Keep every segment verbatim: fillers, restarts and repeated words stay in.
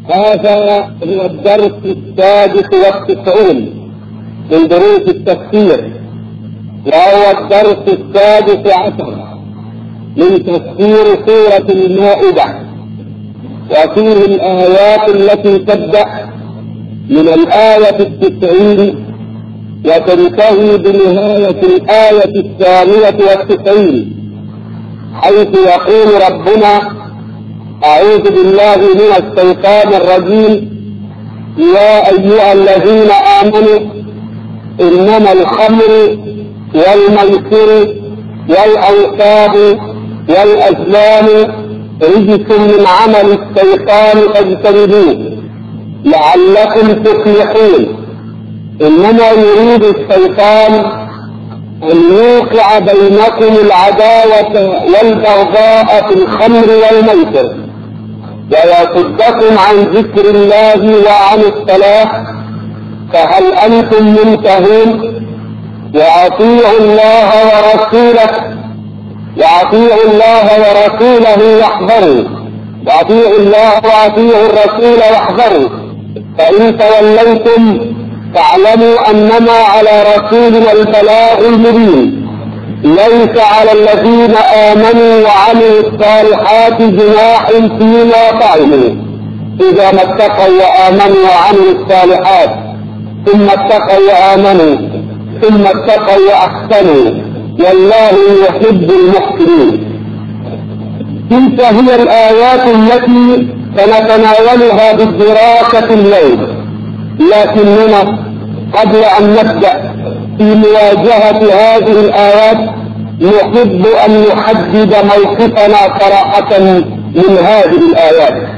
هذا هو الدرس السادس والتسعون من دروس التفسير، وهو الدرس السادس عشر من تفسير سورة المائدة، وفيه الآيات التي تبدأ من الآية التسعين وتنتهي بنهاية الآية الثانية والتسعين، حيث يقول ربنا: أعوذ بالله من الشيطان الرجيم. يا أيها الذين آمنوا إنما الخمر والميسر والأنصاب والأزلام رجس من عمل الشيطان فاجتنبوه لعلكم تفلحون. إنما يريد الشيطان أن يوقع بينكم العداوة والبغضاء في الخمر والميسر ويصدكم عن ذكر الله وعن الصلاة، فهل أنتم منتهون؟ وأطيعوا الله ورسوله وأطيعوا الله ورسوله واحذروا وأطيعوا الله وأطيعوا الرسول واحذروا، فإن توليتم فاعلموا أنما على رسولنا البلاغ المبين. ليس على الذين آمنوا وعملوا الصالحات جناح فيما فعلوا إذا ما اتقوا وآمنوا وعملوا الصالحات ثم اتقوا وآمنوا ثم اتقوا وأحسنوا والله يحب المحسنين. تلك هي الآيات التي سنتناولها بالدراسة الليل، لكننا قبل أن نبدأ في مواجهة هذه الآيات نحب أن نحدد موقفنا صراحة من هذه الآيات.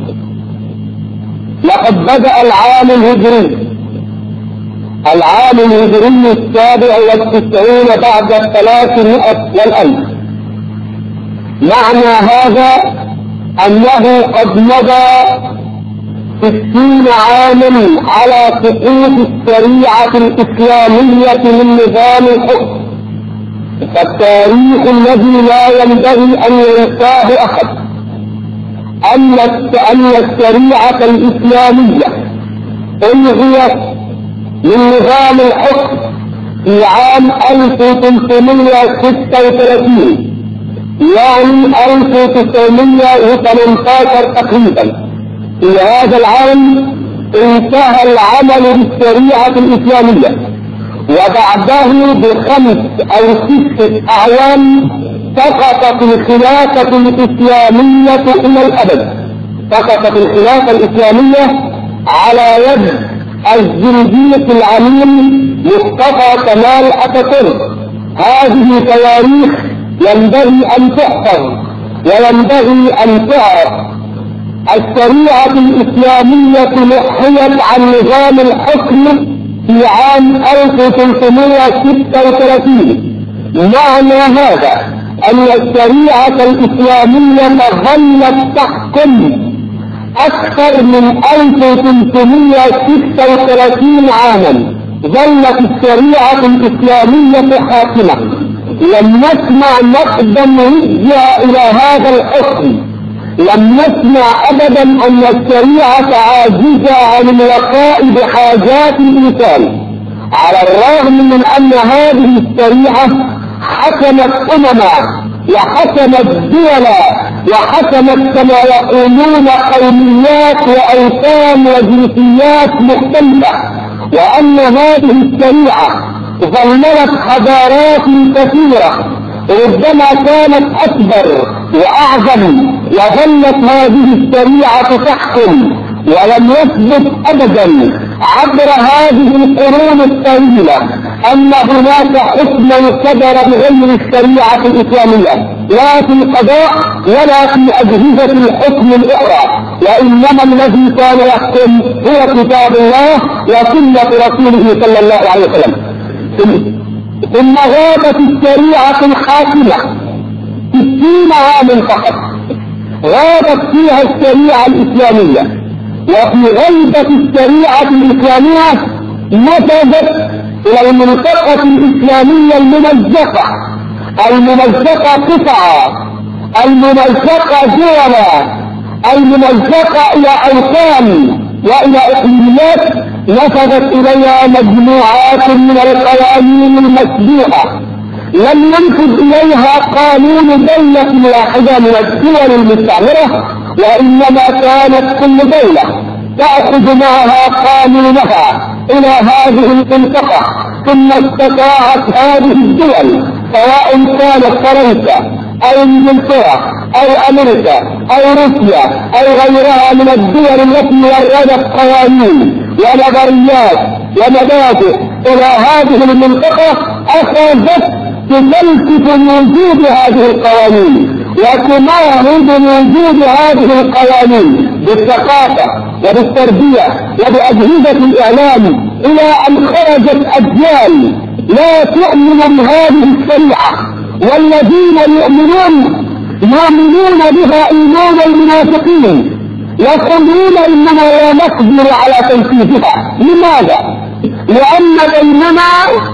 لقد بدأ العام الهجري العام الهجري السابع والتسعين بعد الثلاثمائة والألف. معنى هذا أنه قد مضى ستين عاما على سقوط الشريعة الإسلامية من نظام الحكم، فالتاريخ الذي لا ينبغي أن ينساه أحد أن أن الشريعة الإسلامية ألغيت من نظام الحكم في عام ألف وثلاثمائة وستة وثلاثين، يعني ألف وتسعمائة وثمانية عشر تقريبا. في هذا العام انتهى العمل بالشريعة الإسلامية، وبعده بخمس أو ستة أعوام سقطت الخلافة الإسلامية إلى الأبد. سقطت الخلافة الإسلامية على يد الزنديق العميل مصطفى كمال أتاتورك. هذه تواريخ ينبغي أن تحفظ وينبغي أن تعرف. الشريعة الإسلامية نحيت عن نظام الحكم في عام ألف وثلاثمائة وستة وثلاثين. معنى هذا أن الشريعة الإسلامية ظلت تحكم أكثر من ألف وثلاثمائة وستة وثلاثين عاما. ظلت الشريعة الإسلامية حاكمة. لم نسمع نقدا رجع إلى هذا الحكم. لم نسمع أبدا أن الشريعة عاجزة عن الوفاء بحاجات الإنسان، على الرغم من أن هذه الشريعة حكمت أمما وحكمت دولا وحكمت كما يقولون قوميات وأوثان وجنسيات مختلفة، وأن هذه الشريعة ظللت حضارات كثيرة ربما كانت أكبر وأعظم، وظلت هذه الشريعة تحكم، ولم يثبت أبدا عبر هذه القرون الطويلة أن هناك حكما صدر بغير الشريعة الإسلامية، لا في القضاء ولا في أجهزة الحكم الأخرى، وإنما الذي كان يحكم هو كتاب الله وسنة رسوله صلى الله عليه وسلم. ثم غابت الشريعة الحاكمة ستين عاما فقط، غابت فيها الشريعة الإسلامية، وفي غيبة الشريعة الإسلامية نفذت إلى المنطقة الإسلامية الممزقة، الممزقة قطعة، الممزقة دولا، الممزقة إلى أوطان وإلى إقليمات نفذت إليها مجموعات من القوانين المسبوقة لم ينفذ إليها قانون دولة واحدة من الدول المستعمرة، وإنما كانت كل دولة تأخذ معها قانونها إلى هذه المنطقة، ثم استطاعت هذه الدول سواء كانت فرنسا أو انجلترا أو أمريكا أو روسيا أو غيرها من الدول التي وردت قوانين ونظريات ومبادئ إلى هذه المنطقة، أخذت تلتفت وجود هذه القوانين وتمهد وجود هذه القوانين بالثقافة وبالتربية وبأجهزة الإعلام، إلى أن خرجت أجيال لا تؤمن بهذه الشريعة، والذين يؤمنون يؤمنون بها إيمان المنافقين، يقولون إننا لا نقدر على تنفيذها. لماذا؟ لأن بيننا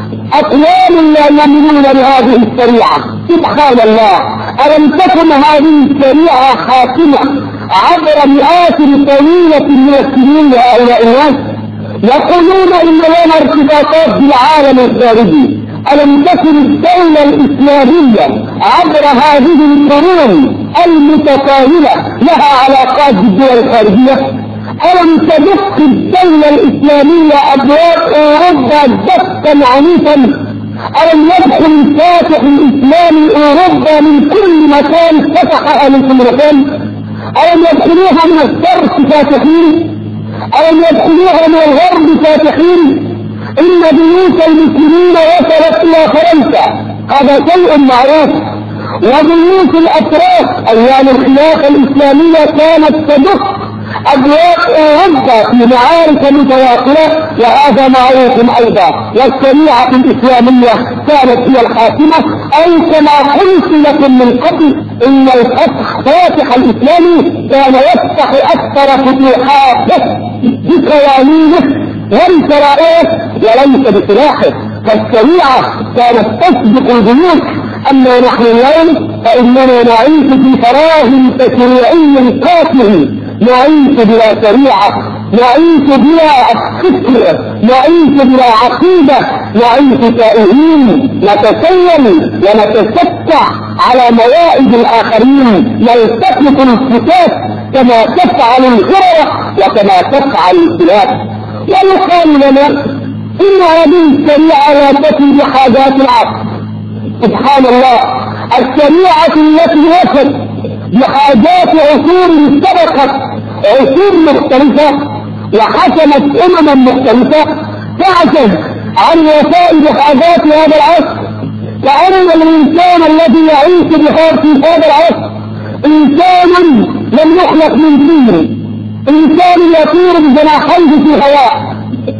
أقوام لا يؤمنون بهذه الشريعة. سبحان الله، ألم تكن هذه الشريعة حاكمة عبر مئات طويلة من السنين لهؤلاء الناس؟ يقولون إن لنا ارتباطات بالعالم الخارجي. ألم تكن الدولة الإسلامية عبر هذه القرون المتطاولة لها علاقات بالدول الخارجية؟ ألم تدق الدولة الإسلامية أبواب أوروبا دقا عنيفا؟ ألم يدخل الفاتح الإسلامي أوروبا من كل مكان فتحها من كل مكان؟ ألم يدخلوها من الشرق فاتحين؟ ألم يدخلوها من الغرب فاتحين؟ إن بيوت المسلمين وصلت إلى فرنسا، هذا شيء معروف، وبيوت الأتراك أيام الخلافة الإسلامية كانت تدق أبواب أوروبا في معارك متواصلة، وهذا معروف أيضا. والشريعة الإسلامية كانت هي الحاكمة، أي كما قلت لكم من قبل إن الفتح فاتح الإسلامي كان يفتح أكثر فتوحاته بقوانينه وبشرائعه وليس بسلاحه، فالشريعة كانت تسبق الجيوش. أما نحن اليوم فإننا نعيش في فراغ تشريعي قاتل، نعيش بلا شريعة، نعيش بلا فكر، نعيش بلا عقيدة، نعيش تائهين نتسيل ونتشتع على موائد الآخرين، نلتقط الفتات كما تفعل الغرة وكما تفعل الكلاب. ويقال لنا إن هذه الشريعة لا تفي بحاجات العصر. سبحان الله، الشريعة التي وفت بحاجات عصور سبقت عصور مختلفة وحكمت أمما مختلفة تعجز عن وفاء بحاجات هذا العصر، كأن الإنسان الذي يعيش بحال في هذا العصر إنسان لم يخلق من طين، إنسان يطير بجناحيه في الهواء،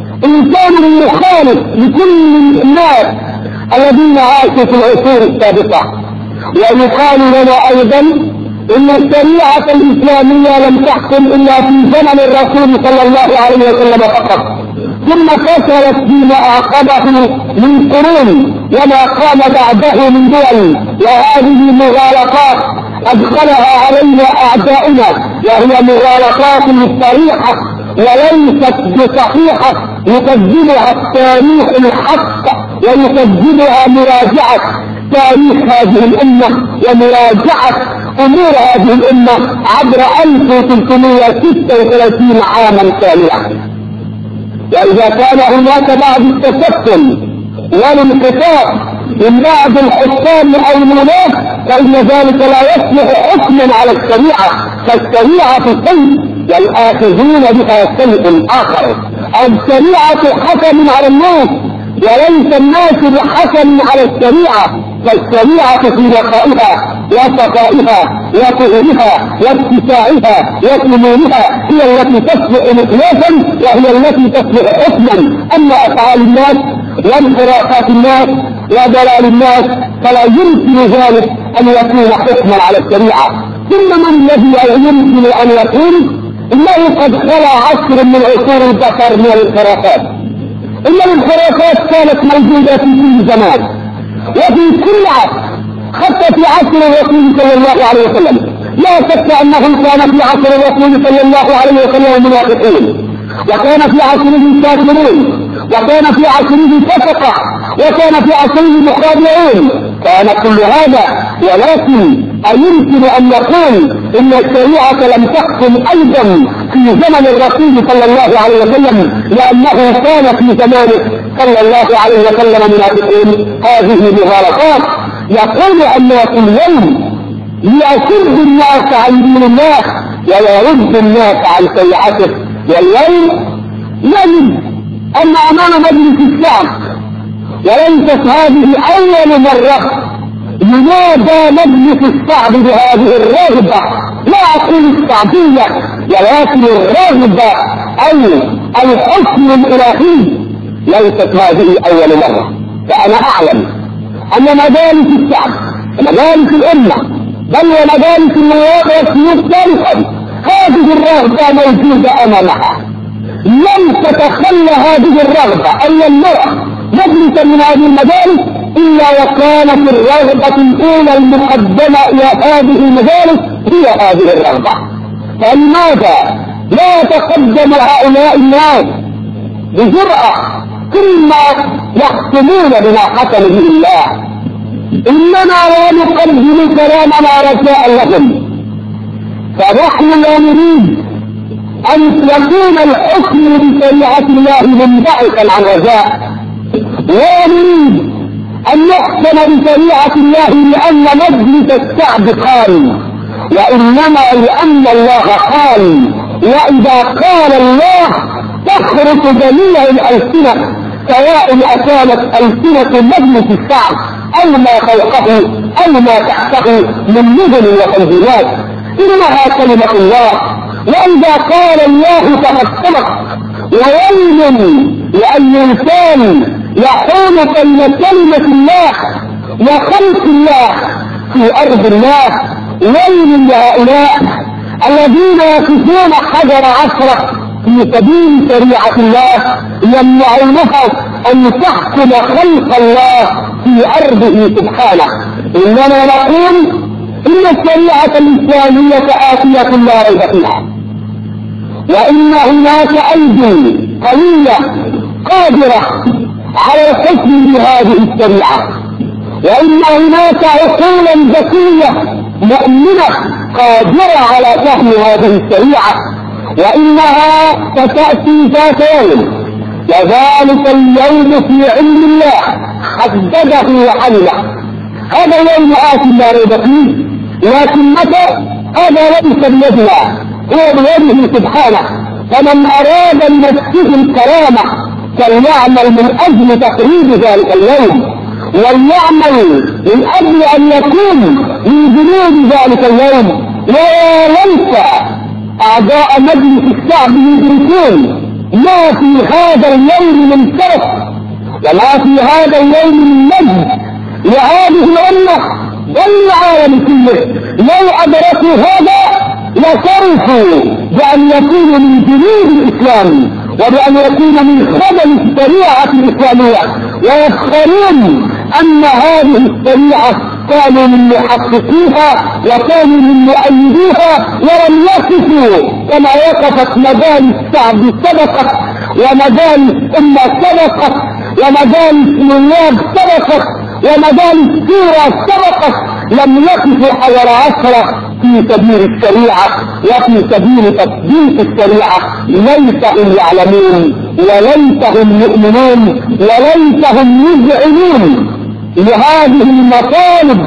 إنسان مخالف لكل الناس الذين عاشوا في العصور السابقة. ويقال لنا أيضا إن الشريعة الإسلامية لم تحكم إلا في زمن الرسول صلى الله عليه وسلم فقط، ثم فشلت فيما أعقبه من قرون وما قام بعده من دول، وهذه مغالطات أدخلها علينا أعداؤنا، وهي مغالطات صريحة وليست بصحيحة يكذبها التاريخ الحق ويكذبها مراجعة تاريخ هذه الأمة ومراجعة أمور هذه الأمة عبر ألف وثلاثمائة وستة وثلاثين عاما كاملة. وإذا كان هناك بعض التشكل والانقطاع من بعض الحكام أو الولاة فإن ذلك لا يصلح حكما على الشريعة، فالشريعة شيء والآخذون بها شيء آخر. الشريعة حكم على الناس وليس الناس بحكم على الشريعة، فالشريعة في بقائها وصفائها وطهرها واتساعها وسمومها هي التي تصلح مقياسا وهي التي تصلح حكما. أما أفعال الناس وانحرافات الناس وضلال الناس فلا يمكن ذلك أن يكون حكما على الشريعة. ثم من الذي يمكن أن يكون إنه قد خلى عصر من عصور البشر من الانحرافات. إن الانحرافات كانت موجودة في كل زمان وفي كل عصر، حتى في عصر الرسول صلى الله عليه وسلم لا شك أنه كان في عصر الرسول صلى الله عليه وسلم منافقين، وكان في عصره كافرين، وكان في عصره فسقة، وكان في عصره مخادعين، كان كل هذا. ولكن أيمكن أن نقول إن الشريعة لم تحكم أيضا في زمن الرسول صلى الله عليه وسلم لأنه كان في زمانه صلى الله عليه وسلم منافقين؟ هذه مغالطات. يقول الناس اليوم ليصد الناس عن دين الله ويرد الناس عن شريعته. واليوم نجد أن أمام مجلس الشعب، وليست هذه أول مرة ينادى مجلس الشعب بهذه الرغبة، لا أقول الشعبية ولكن الرغبة أي الحكم الإلهي، ليست هذه أول مرة. فأنا أعلم أن مجالس الشعب مجالس الأمة بل ومجالس النواب والسيوف ثالثا هذه الرغبة موجودة أمامها، لم تتخلى هذه الرغبة أن يمنع مجلسا من هذه المجالس إلا وكانت الرغبة الأولى المقدمة إلى هذه المجالس هي هذه الرغبة. فلماذا لا تقدم هؤلاء الناس بجرأة ثم يحكمون بما حكم به الله؟ إننا لا نقدم كلامنا رجاء لهم، فنحن لا نريد أن يكون الحكم بشريعة الله منبعثا عن رجاء، لا نريد أن نحكم بشريعة الله لأن مجلس الشعب قال، وإنما لأن الله قال. وإذا قال الله تخرج جميع الألسنة سواء أكانت ألسنة مجلس الشعب أو ما فوقه أو ما تحته من مدن وتنزيلات، إنها كلمة الله. وإذا قال الله فقد صدق. وويل لأي إنسان يحول بين كلمة الله وخلق الله في أرض الله. ويل لهؤلاء الذين يقفون حجر عصره في سبيل شريعة الله يمنعونها أن تحكم خلق الله في أرضه سبحانه. إننا نقول إن الشريعة الإسلامية آتية لا ريب فيها، وإن هناك أيدي قوية قادرة على الحكم بهذه الشريعة، وإن هناك عقولا ذكية مؤمنة قادرة على فهم هذه الشريعة، وإنها ستأتي ذات يوم، وذلك اليوم في علم الله حدده وعلمه. هذا يوم آت لا ريب فيه، لكن متى؟ هذا ليس بيدنا، هو بيده سبحانه. فمن أراد لنفسه الكرامة فليعمل من أجل تقريب ذلك اليوم، وليعمل من أجل أن يكون من جنود ذلك اليوم. ويا ليت أعضاء مجلس الشعب يدركون ما في هذا اليوم من شرف وما في هذا اليوم من مجد لهذه الأمة والعالم كله. لو أدركوا هذا لشرفوا بأن يكونوا من جنود الإسلام وبأن يكون من خدم الشريعة الإسلامية، ويفخرون أن هذه الشريعة كانوا من محققيها وكانوا من مؤيديها، ولم يقفوا كما وقفت مجالس الشعب سبقت ومجالس الأمة سبقت ومجالس النواب سبقت ومجالس الشورى سبقت. لم يقفوا حول عشرة في سبيل الشريعة وفي سبيل تطبيق الشريعة. ليتهم يعلمون وليتهم يؤمنون وليتهم يذعنون لهذه المطالب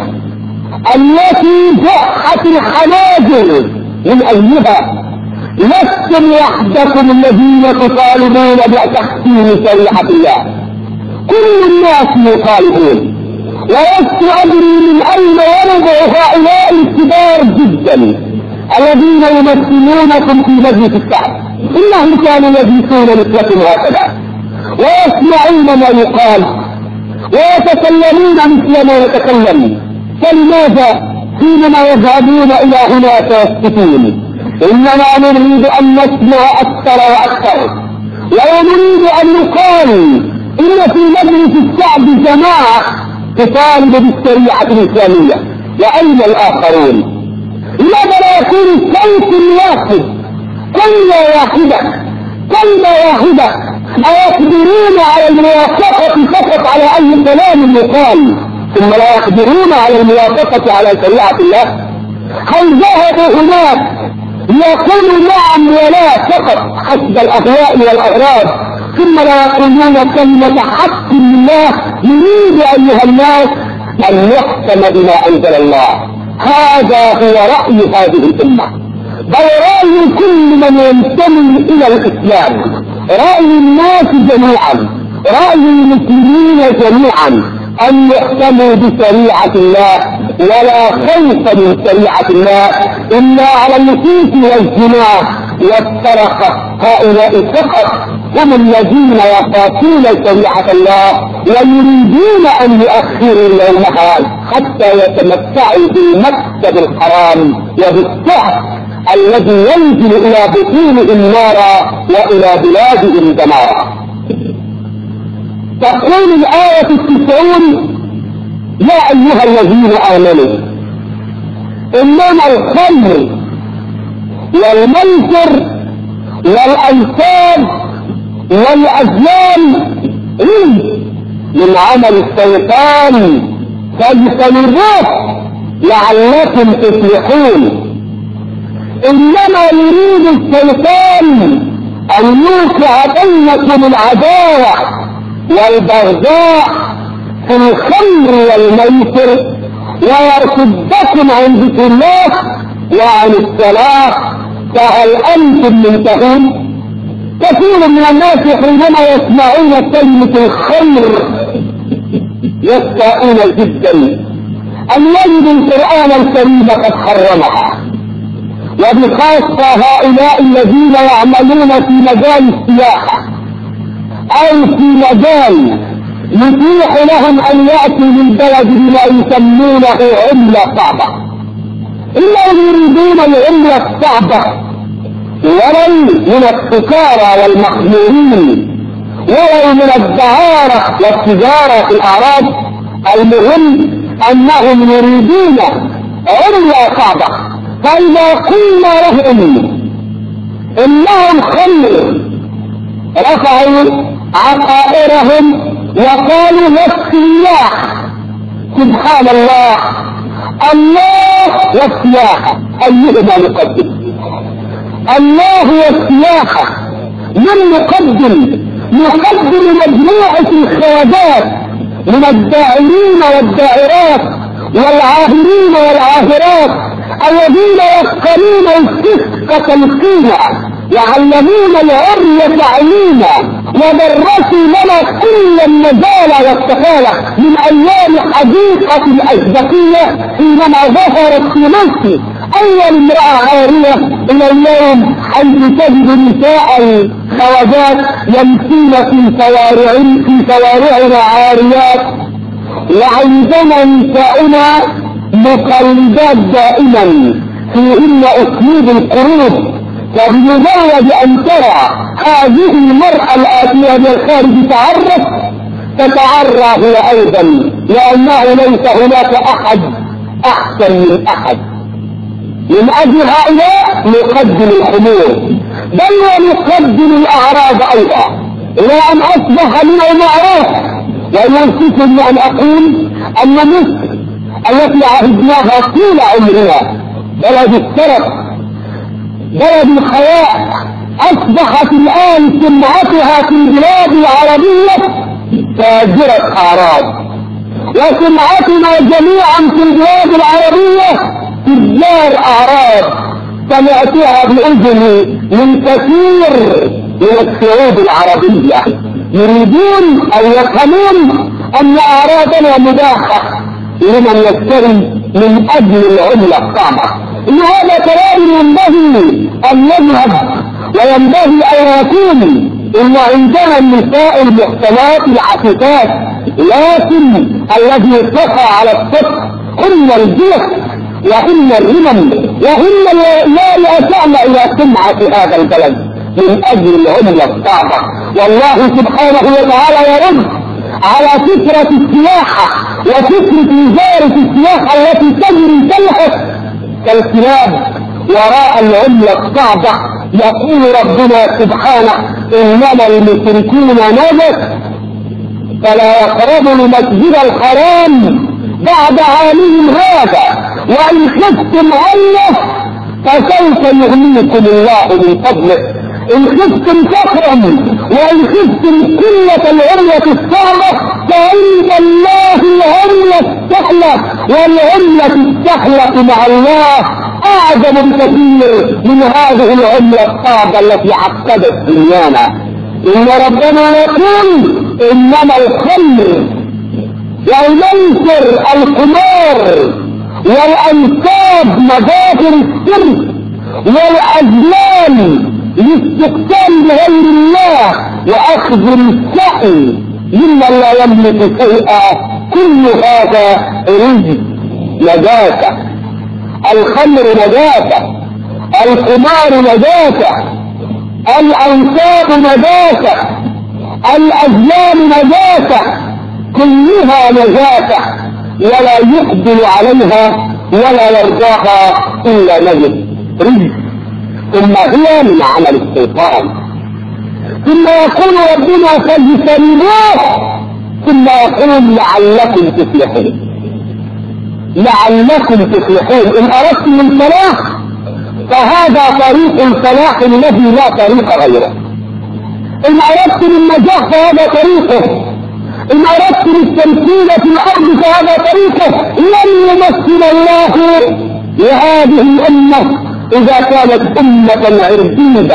التي جحت الحناجر من أجلها. لستم وحدكم الذين تطالبون بتحكيم شريعة الله، كل الناس يطالبون. ولست أدري من أين يرجع هؤلاء الكبار جدا الذين يمثلونكم في مجلس الشعب. إنهم كانوا يجلسون مثلكم هكذا ويسمعون ما يقال ويتكلمون مثل ما يتكلم، فلماذا حينما يذهبون إلى هناك يسكتون؟ إننا نريد أن نسمع أكثر وأكثر، ونريد أن يقال إن في مجلس الشعب جماعة تطالب بالشريعة الإسلامية. وأين الآخرون؟ لماذا لا يكون صوت واحد، كلمة واحدة كلمة واحدة؟ أيقدرون على الموافقة فقط على أي كلام يقال ثم لا يقدرون على الموافقة على شريعة الله؟ هل ذهبوا هناك يقولوا نعم ولا فقط حسب الأهواء والأغراض ثم لا يقولون كلمة حق لله؟ يريد أيها الناس أن يحكم بما أنزل الله. هذا هو رأي هذه الأمة، بل رأي كل من ينتمي إلى الإسلام، رأي الناس جميعا، رأي المسلمين جميعا، أن يحكموا بشريعة الله ولا خوف من شريعة الله إلا على النفوس والزنا والسرقة. هؤلاء فقط هم الذين يخافون شريعة الله ويريدون أن يؤخروا يومها حتى يتمتعوا بالمكسب الحرام وبالسعر الذي ينزل إلى بطونهم نارا وإلى بلادهم دمارا. تقول الآية التسعون: يا أيها الذين آمنوا إنما الخمر والميسر والأنصاب والأزلام رجس من عمل الشيطان فاجتنبوه لعلكم تفلحون. إنما يريد الشيطان أن يوقع بينكم العداوة والبغضاء في الخمر والميسر ويرصدكم عن ذكر الله وعن الصلاة، فهل أنتم منتهون؟ كثير من الناس حينما يسمعون كلمة الخمر يستاءون جدا أن يجدوا القرآن الكريم قد حرمها، وبخاصة هؤلاء الذين يعملون في مجال السياحة أو في مجال يتيح لهم أن يأتوا للبلد بما يسمونه عملة صعبة. إلا يريدون العملة الصعبة ولو من السكارى والمخمورين ولو من الدعارة والتجارة في الأعراض، المهم أنهم يريدون عملة صعبة. فإذا قلنا لهم إنهم خمر رفعوا عقائرهم وقالوا والسياح. سبحان الله، الله والسياحة أيهما نقدم؟ الله والسياحة من نقدم؟ نقدم مجموعة الخواجات من الداعرين والدائرات والعاهرين والعاهرات الذين يفقرون الفسق تلقينا يعلمون العري تعليما ودرسوا لنا كل المجال والسفالة من ايام حديقة الازبكية حينما ظهرت في مصر اول امرأة عارية الى اليوم، حيث تجد نساء الخواجات يمشين في شوارع في شوارعنا عاريات. وعندنا نساؤنا مقلدات دائما فيهن اسلوب القروض، فبمجرد ان ترى هذه المرأة الآتية من الخارج تعرف تتعرى هي ايضا، لانه ليس هناك احد احسن من احد. من اجل هؤلاء نقدم الخمور بل ونقدم الاعراض ايضا، الى ان اصبح من المعروف وينصفني ان اقول ان مصر التي عهدناها طول عمرنا بلد السرف بلد الحياء اصبحت الان سمعتها في البلاد العربية تاجرة اعراض، وسمعتنا جميعا في البلاد العربية تجار اعراض. سمعتها باذني من كثير من الشعوب العربية يريدون ان يفهمون ان اعراضنا مباحة لمن يشتري من اجل العملة الصعبة. ان هذا كلام ينبغي ان يذهب وينبغي ان يكون ان عندنا النساء المحسنات العفيفات، لكن الذي ارتفع على السطح هن الجيش وهن الرمم وهن لا يأتعن الى سمعة هذا البلد من اجل العملة الصعبة. والله سبحانه وتعالى يرد على فكرة السياحة وفكرة وزارة السياحة التي تجري تلحق كالكلاب وراء العملة الصعبة. يقول ربنا سبحانه إنما المشركون نجس فلا يقربوا المسجد الحرام بعد عامهم هذا وإن خفتم عنه فسوف يغنيكم الله من فضله. إن خفتم فخرا وإن خفتم قلة العملة الصعبة فعند الله العملة السهلة، والعملة السهلة مع الله أعظم بكثير من هذه العملة الصعبة التي عقدت دنيانا. إن ربنا يقول إنما الخمر والميسر القمار والأنساب مظاهر الشرك والأزلام لاستقسام بغير الله وأخذ السعي ممن لا يملك شيئا، كل هذا رزق نجاسة. الخمر نجاسة، القمار نجاسة، الأنساب نجاسة، الأزلام نجاسة، كلها نجاسة ولا يقبل عليها ولا يرضاها إلا نجس رزق، ثم هي من عمل الشيطان. ثم يقول ربنا فاجتنبوه، ثم يقول لعلكم تفلحون. لعلكم تفلحون، إن أردتم الفلاح فهذا طريق الفلاح الذي لا طريق غيره. إن أردتم النجاح فهذا طريقه، إن أردتم التمثيل في الأرض فهذا طريقه. لن يمثل الله لهذه الأمة إذا كانت أمة عربيدة،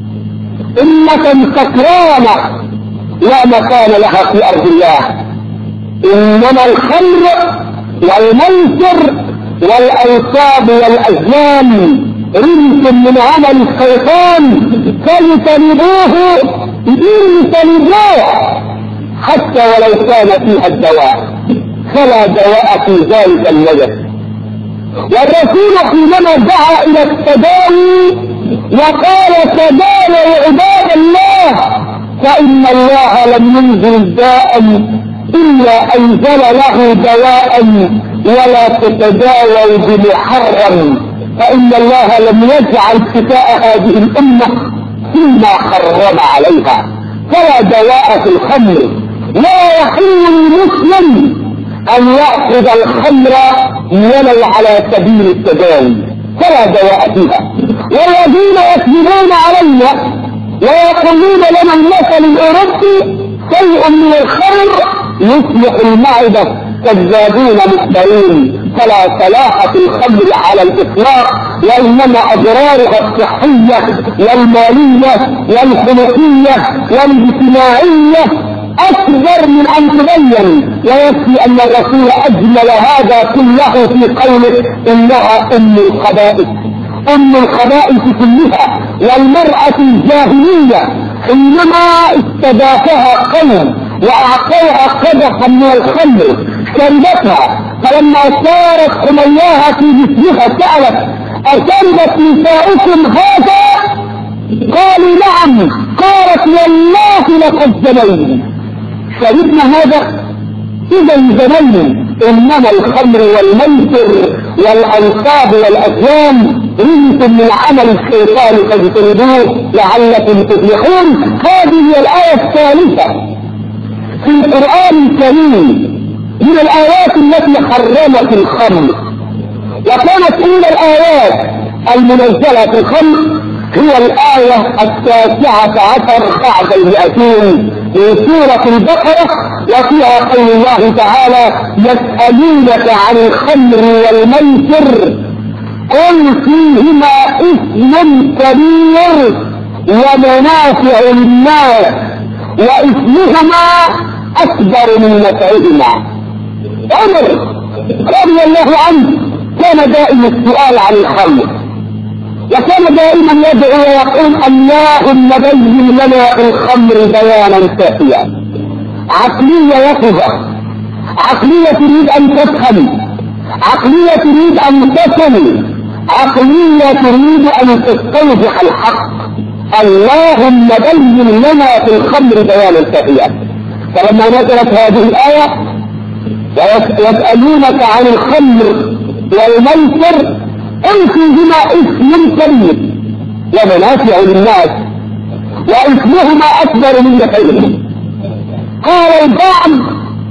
أمة سكرانة لا مكان لها في أرض الله. إنما الخمر والميسر والأنصاب والأزلام رزق من عمل الشيطان، فاجتنبوه اجتنبوه حتى ولو كان فيها الدواء، فلا دواء في ذلك النجس. والرسول حينما دعا إلى التداوي وقال تداووا عباد الله فإن الله لم ينزل داء إلا أنزل له دواء، ولا تتداووا بمحرم، فإن الله لم يجعل شفاء هذه الأمة فيما حرم عليها. فلا دواء في الخمر، لا يحل للمسلم أن يأخذ الخمر ولو على سبيل التداوي، فلا دواء فيها. والذين يكذبون علينا ويقولون لنا المثل الأوروبي شيء من الخمر يصلح المعدة، كذابون مفترين. فلا صلاح في الخمر على الإطلاق، وإنما أضرارها الصحية والمالية والخلقية والاجتماعية أكبر من أن تبين. ويكفي أن الرسول أجمل هذا كله في قوله إنها أم الخبائث، أم الخبائث كلها. والمرأة الجاهلية حينما استضافها قوم وأعطوها قدحا من الخمر شربتها، فلما صارت حمياها في جسمها سألت أشربت نساؤكم هذا؟ قالوا نعم. قالت والله لقد زنينا، شربنا هذا؟ إذا زنينا. إنما الخمر والميسر والأنصاب والأزلام رزق من عمل الشيطان فاجتنبوه لعلكم تفلحون. هذه هي الآية الثالثة في القرآن الكريم من الآيات التي حرمت الخمر. وكانت أولى الآيات المنزلة في الخمر هي الآية التاسعة عشر بعد المئتين من سورة البقرة، وفيها قول الله تعالى يسألونك عن الخمر والميسر قل فيهما إثم كبير ومنافع للناس وإثمهما أكبر من نفعهما. عمر رضي الله عنه كان دائما السؤال عن الخمر، وكان دائما يدعو ويقول اللهم بين لنا الخمر بيانا كافيا. عقلية يقظة، عقلية تريد أن تفهم، عقلية تريد أن تصل، عقلية تريد أن تستوضح الحق. اللهم بين لنا في الخمر بيانا كافيا. فلما نزلت هذه الآية ويسألونك عن الخمر والميسر قلت بما اسم كبير ومنافع للناس واسمهما اكبر من نفعهما. قال البعض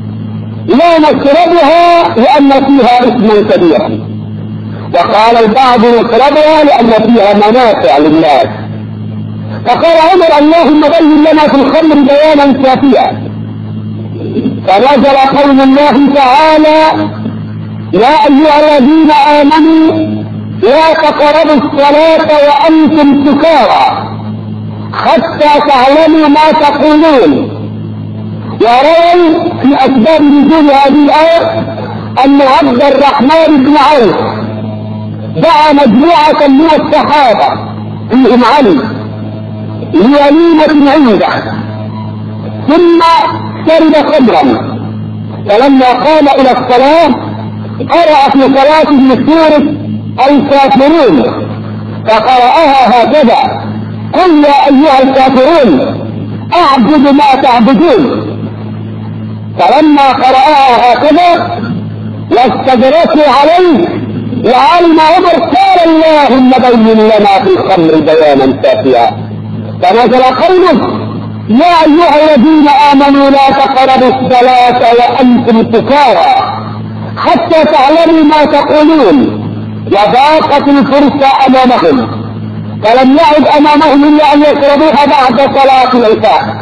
لا نشربها لان فيها اسما كبيرا، وقال البعض نشربها لان فيها منافع للناس. فقال عمر اللهم بين لنا في الخمر بيانا كافيا، فنزل قول الله تعالى يا ايها الذين امنوا لا تقربوا الصلاة وانتم سكارى حتى تعلموا ما تقولون. وروي في اسباب نزول هذه الآية ان عبد الرحمن بن عوف دعا مجموعة من الصحابة فيهم علي لوليمة عنده، ثم شرب خمرا، فلما قام الى الصلاة قرأ في صلاته سورة الكافرون فقرأها هكذا قل يا ايها الكافرون اعبد ما تعبدون. فلما قرأها هكذا واستدركوا عليه وعلم عمر قال اللهم بين لنا في الخمر بيانا كافيا، فنزل قوله يا ايها الذين امنوا لا تقربوا الصلاة وانتم سكارى حتى تعلموا ما تقولون. وضاقت الفرصة امامهم فلم يعد امامهم الا ان يشربوها بعد صلاة العشاء.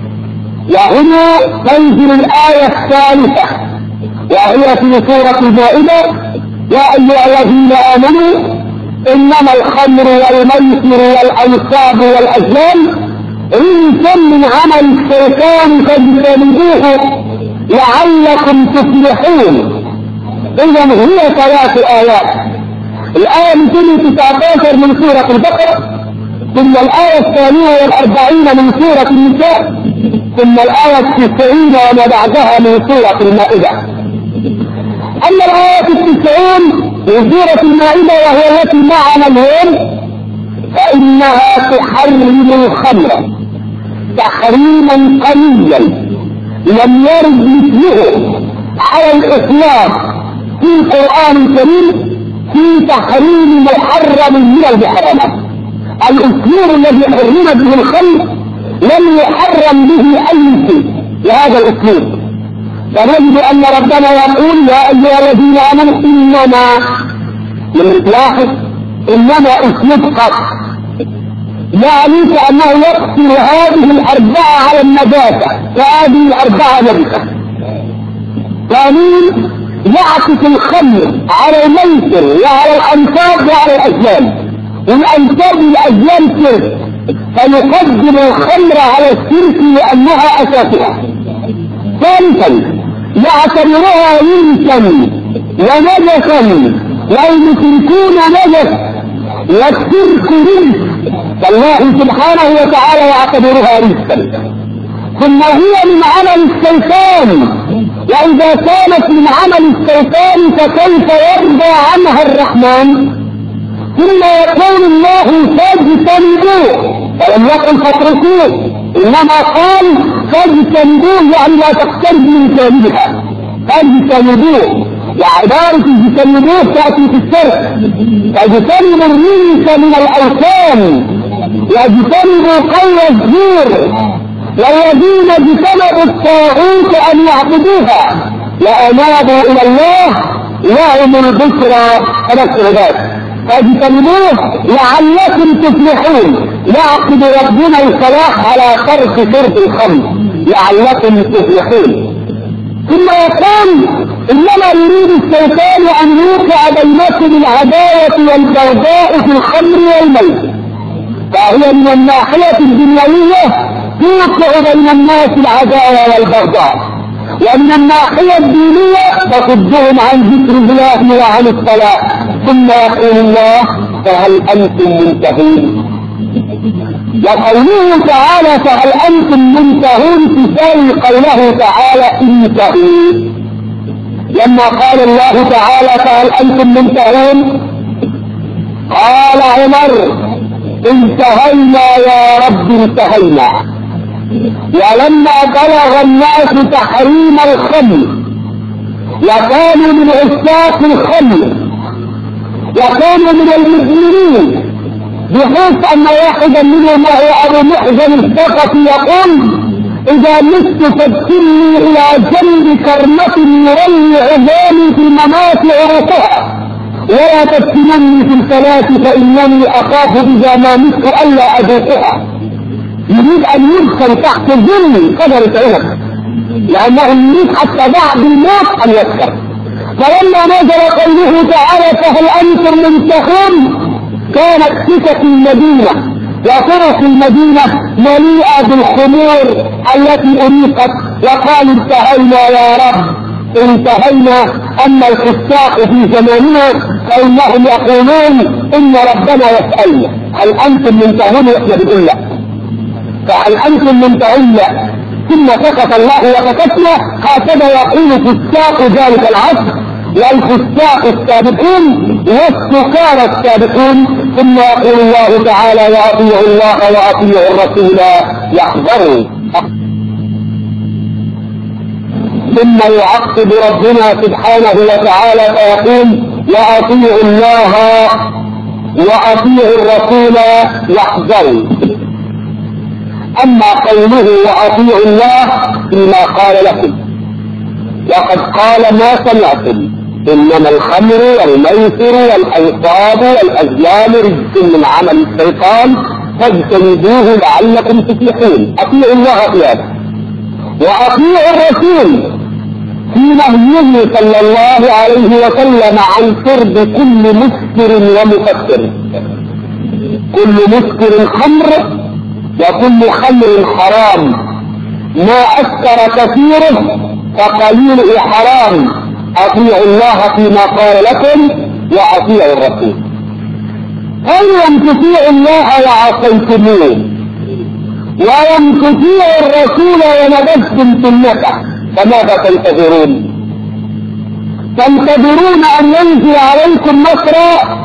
وهنا تنزل الآية الثالثة وهي في سورة المائدة يا أيها الذين آمنوا إنما الخمر والميسر والأنصاب والأزلام رجس من عمل الشيطان فاجتنبوه لعلكم تفلحون. إذا هي ثلاث آيات، الآية مئتين وتسعة عشر من سورة البقرة، ثم الآية الثانية والأربعين من سورة النساء، ثم الآية التسعين وما بعدها من سورة المائدة. أما الآية التسعين من سورة المائدة وهي التي معنا اليوم فإنها تحرم الخمر تحريما قويا لم يرد مثله على الإطلاق في القرآن الكريم في تحريم محرم من المحرمات. الأسلوب الذي حرم به الخمر لم يحرم به أي شيء لهذا الأسلوب. فنجد أن ربنا يقول يا أيها الذين آمنوا إنما من تلاحظ إنما أسلوب قصر، يعني كأنه يقصر هذه الأربعة على النجاسة وهذه الأربعة نجسة. ثانيا يعكس الخمر على الميسر وعلى الأنصاب وعلى الأزلام، والأنصاب والأزلام شرك فيقدم الخمر على الشرك لأنها أساسها. ثالثا يعتبرها رجسا ونجسا والمشركون نجس والشرك رجس فالله سبحانه وتعالى يعتبرها رجسا. ثم هي من عمل الشيطان، وإذا كانت من عمل الشيطان فكيف يرضى عنها الرحمن؟ ثم يقول الله فاجتنبوه ولم يقل فاتركوه، إنما قال فاجتنبوه يعني لا تقترب من جانبها. فاجتنبوه وعبارة اجتنبوه تأتي في الشرع، فاجتنبوا الرجس من الأوثان واجتنبوا قول الزور والذين اجتنبوا الطاغوت أن يعبدوها وأنابوا إلى الله لهم البشرى فنشر ذلك. فاجتنبوه لعلكم تفلحون، يعقد ربنا الصلاح على ترك شرب الخمر لعلكم تفلحون. ثم يقول انما يريد الشيطان ان يوقع بينكم العداوة والبغضاء في الخمر والميت، فهي من الناحية الدنيوية توقع بين الناس العداوة والبغضاء، ومن الناحية الدينية تصدهم عن ذكر الله وعن الصلاة. ثم يقول الله فهل أنتم منتهون؟ وقوله تعالى فهل أنتم منتهون تساوي قوله تعالى انتهوا. لما قال الله تعالى فهل أنتم منتهون قال عمر انتهينا يا رب انتهينا. ولما بلغ الناس تحريم الخمر وكانوا من عشاق الخمر وكانوا من المسلمين، بحيث أن واحدا منهم وهو أبو محزن الثقفي يقول: إذا مت فادخلني إلى جنب كرمة يروي عظامي في الممات عروقها، ولا تدخلني في الصلاة فإنني أخاف إذا ما مت ألا أذوقها. يريد أن يدخل تحت ظل قدر عنب، لأنه يريد حتى بعد الموت أن يذكر. فلما نزل قوله تعالى: فهل أنتم منتهون، كانت سكك المدينة وطرق المدينة مليئة بالخمور التي أريقت، وقالوا: انتهينا يا رب، انتهينا. أما الفساق في زماننا فإنهم يقولون: إن ربنا يسألنا هل أنتم منتهون، وإحنا بنقول لا. فهل أنتم منتهون لا، ثم سكت الله وسكتنا. هكذا يقول فساق ذلك العصر، والفساق السابقون والسكارى السابقون. ثم يقول الله تعالى: وأطيعوا الله وأطيعوا الرسول يحذروا. ثم يعقب ربنا سبحانه وتعالى فيقول: وأطيعوا الله وأطيعوا الرسول يحذروا. أما قوله وأطيعوا الله فيما قال لكم، وقد قال: ما سمعتم إنما الخمر والميسر والأنصاب والأزلام رجس من عمل الشيطان فاجتنبوه لعلكم تفلحون. أطيعوا الله في هذا، وأطيعوا الرسول في نهيه صلى الله عليه وسلم عن شرب كل مسكر ومفكر. كل مسكر خمر، وكل خمر حرام، ما أسكر كثيره فقليله حرام. أطيعوا الله فيما قال لكم وأطيعوا الرسول. فإن تطيعوا الله وعصيتموه، وإن تطيعوا الرسول ونبذتم سنته، فماذا تنتظرون؟ تنتظرون أن ينزل عليكم نصرا؟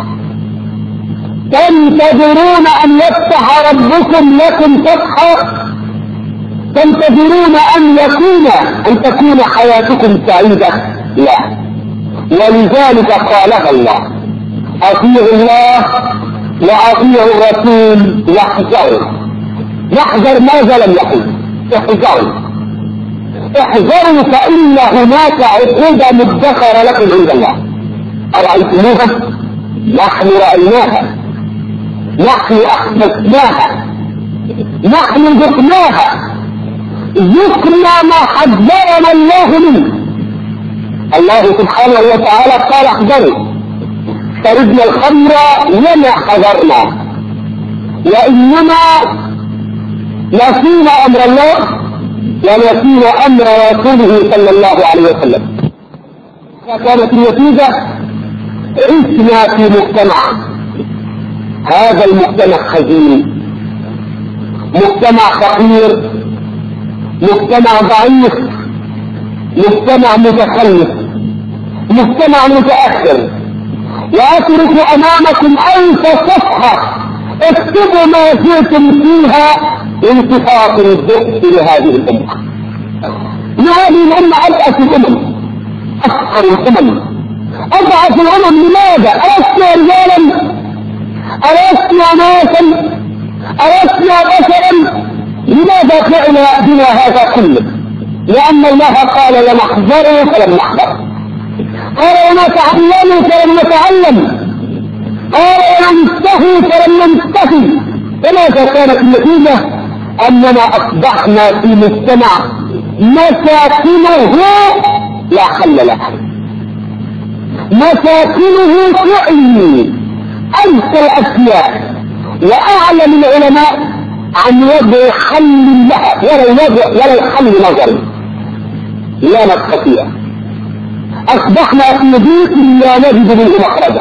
تنتظرون أن يفتح ربكم لكم فتحا؟ تنتظرون أن يكون أن تكون حياتكم سعيدة؟ لا. ولذلك قالها الله: أطيعوا الله وأطيعوا الرسول يحذروا. يحذر ماذا لم يقل؟ احذروا احذروا فإن هناك عقوبة مدخرة لكم عند الله. أرأيتموها؟ نحن رأيناها، نحن أحدثناها، نحن ذقناها، ذقنا ما حذرنا الله منه. الله سبحانه وتعالى قال: احذروا، شربنا الخمر وما حذرنا، وإنما نسينا أمر الله ونسينا أمر رسوله صلى الله عليه وسلم. فكانت النتيجة: عشنا في مجتمع، هذا المجتمع حزين، مجتمع فقير، مجتمع ضعيف، مجتمع متخلف، مجتمع متأخر. وأترك أمامكم ألف صفحة اكتبوا ما شئتم فيها انتفاق الضغط لهذه الأمة. هذه الأمة أبأس الأمم، أفقر الأمم، أضعف الأمم. لماذا؟ ألسنا رجالا؟ ألسنا ناسا؟ ألسنا بشرا؟ لماذا فعل بنا هذا كله؟ لأن الله قال: لنحذروا فلم نحذر، قال: ونتعلموا فلم نتعلم، قال: وننتهي فلم ننتهي. فماذا كانت النتيجة؟ أننا أصبحنا في مجتمع مساكنه لا حل لها، مساكنه تعي أنت الأشياء. وأعلم العلماء عن وضع حل لها ولا وضع ولا الحل نظري، لا نستطيع. أصبحنا في ضيق لا نجد منه مخرجا.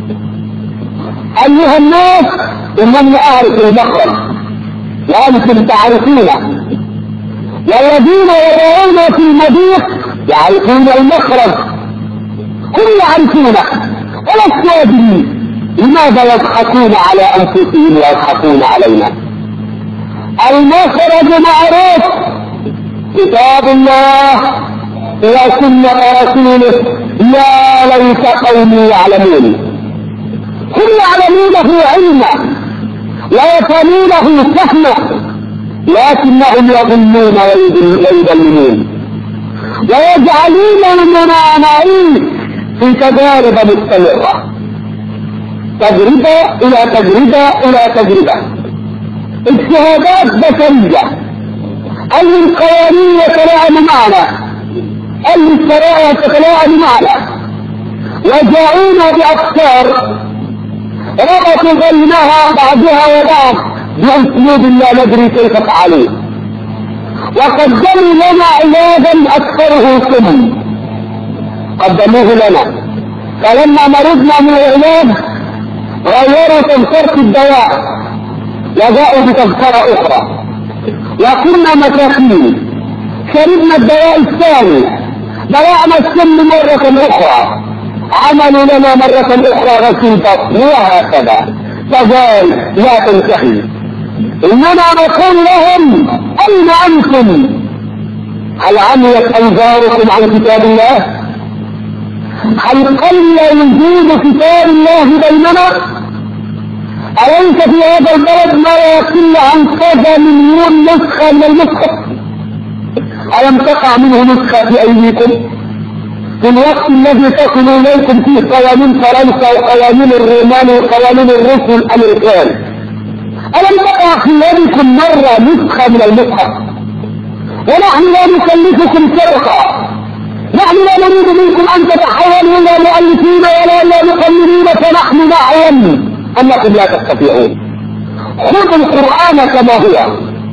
أيها الناس، إنني أعرف المخرج وأنتم تعرفونه، والذين يدعون في المضيق يعرفون المخرج، هم يعرفونه ولست أدري لماذا يضحكون على أنفسهم ويضحكون علينا. المخرج معروف: كتاب الله وسنة رسوله. يا ليت قومي يعلمون. هم يعلمونه علما ويفهمونه فهما، لكنهم يظنون ويضللون ويجعلون المناعين في تجارب مستمرة، تجربة إلى تجربة إلى تجربة، اجتهادات بشرية، أي القوانين يتلاعب معنا، أي الشرائع تتلاعب معنا، وجاءونا بأفكار ربطوا بينها بعضها وبعض بأسلوب لا ندري كيف فعلوه، وقدموا لنا علاجا أكثره سم قدموه لنا، فلما مرضنا من العلاج غيروا تذكرة الدواء وجاءوا بتذكرة أخرى، وكنا مساكين شربنا الدواء الثاني بلعنا السم مرة أخرى، عملوا لنا مرة أخرى غسيل بطن، وهكذا فقال لا تنتهي. إننا نقول لهم أين أنتم؟ هل عميت أنظاركم عن كتاب الله؟ هل قل وجود كتاب الله بيننا؟ أليس في هذا البلد ما يقل عن كذا مليون نسخة من المصحف؟ ألم تقع منه نسخة في أيديكم؟ في الوقت الذي تصل إليكم فيه قوانين فرنسا وقوانين الرومان وقوانين الروس والأمريكان، ألم تقع في يدكم مرة نسخة من المصحف؟ ونحن لا نكلفكم سرقة، نحن لا نريد منكم أن تتحولوا إلى مؤلفين ولا إلى مقلدين، فنحن نعلم أنكم لا تستطيعون. خذوا القرآن كما هو،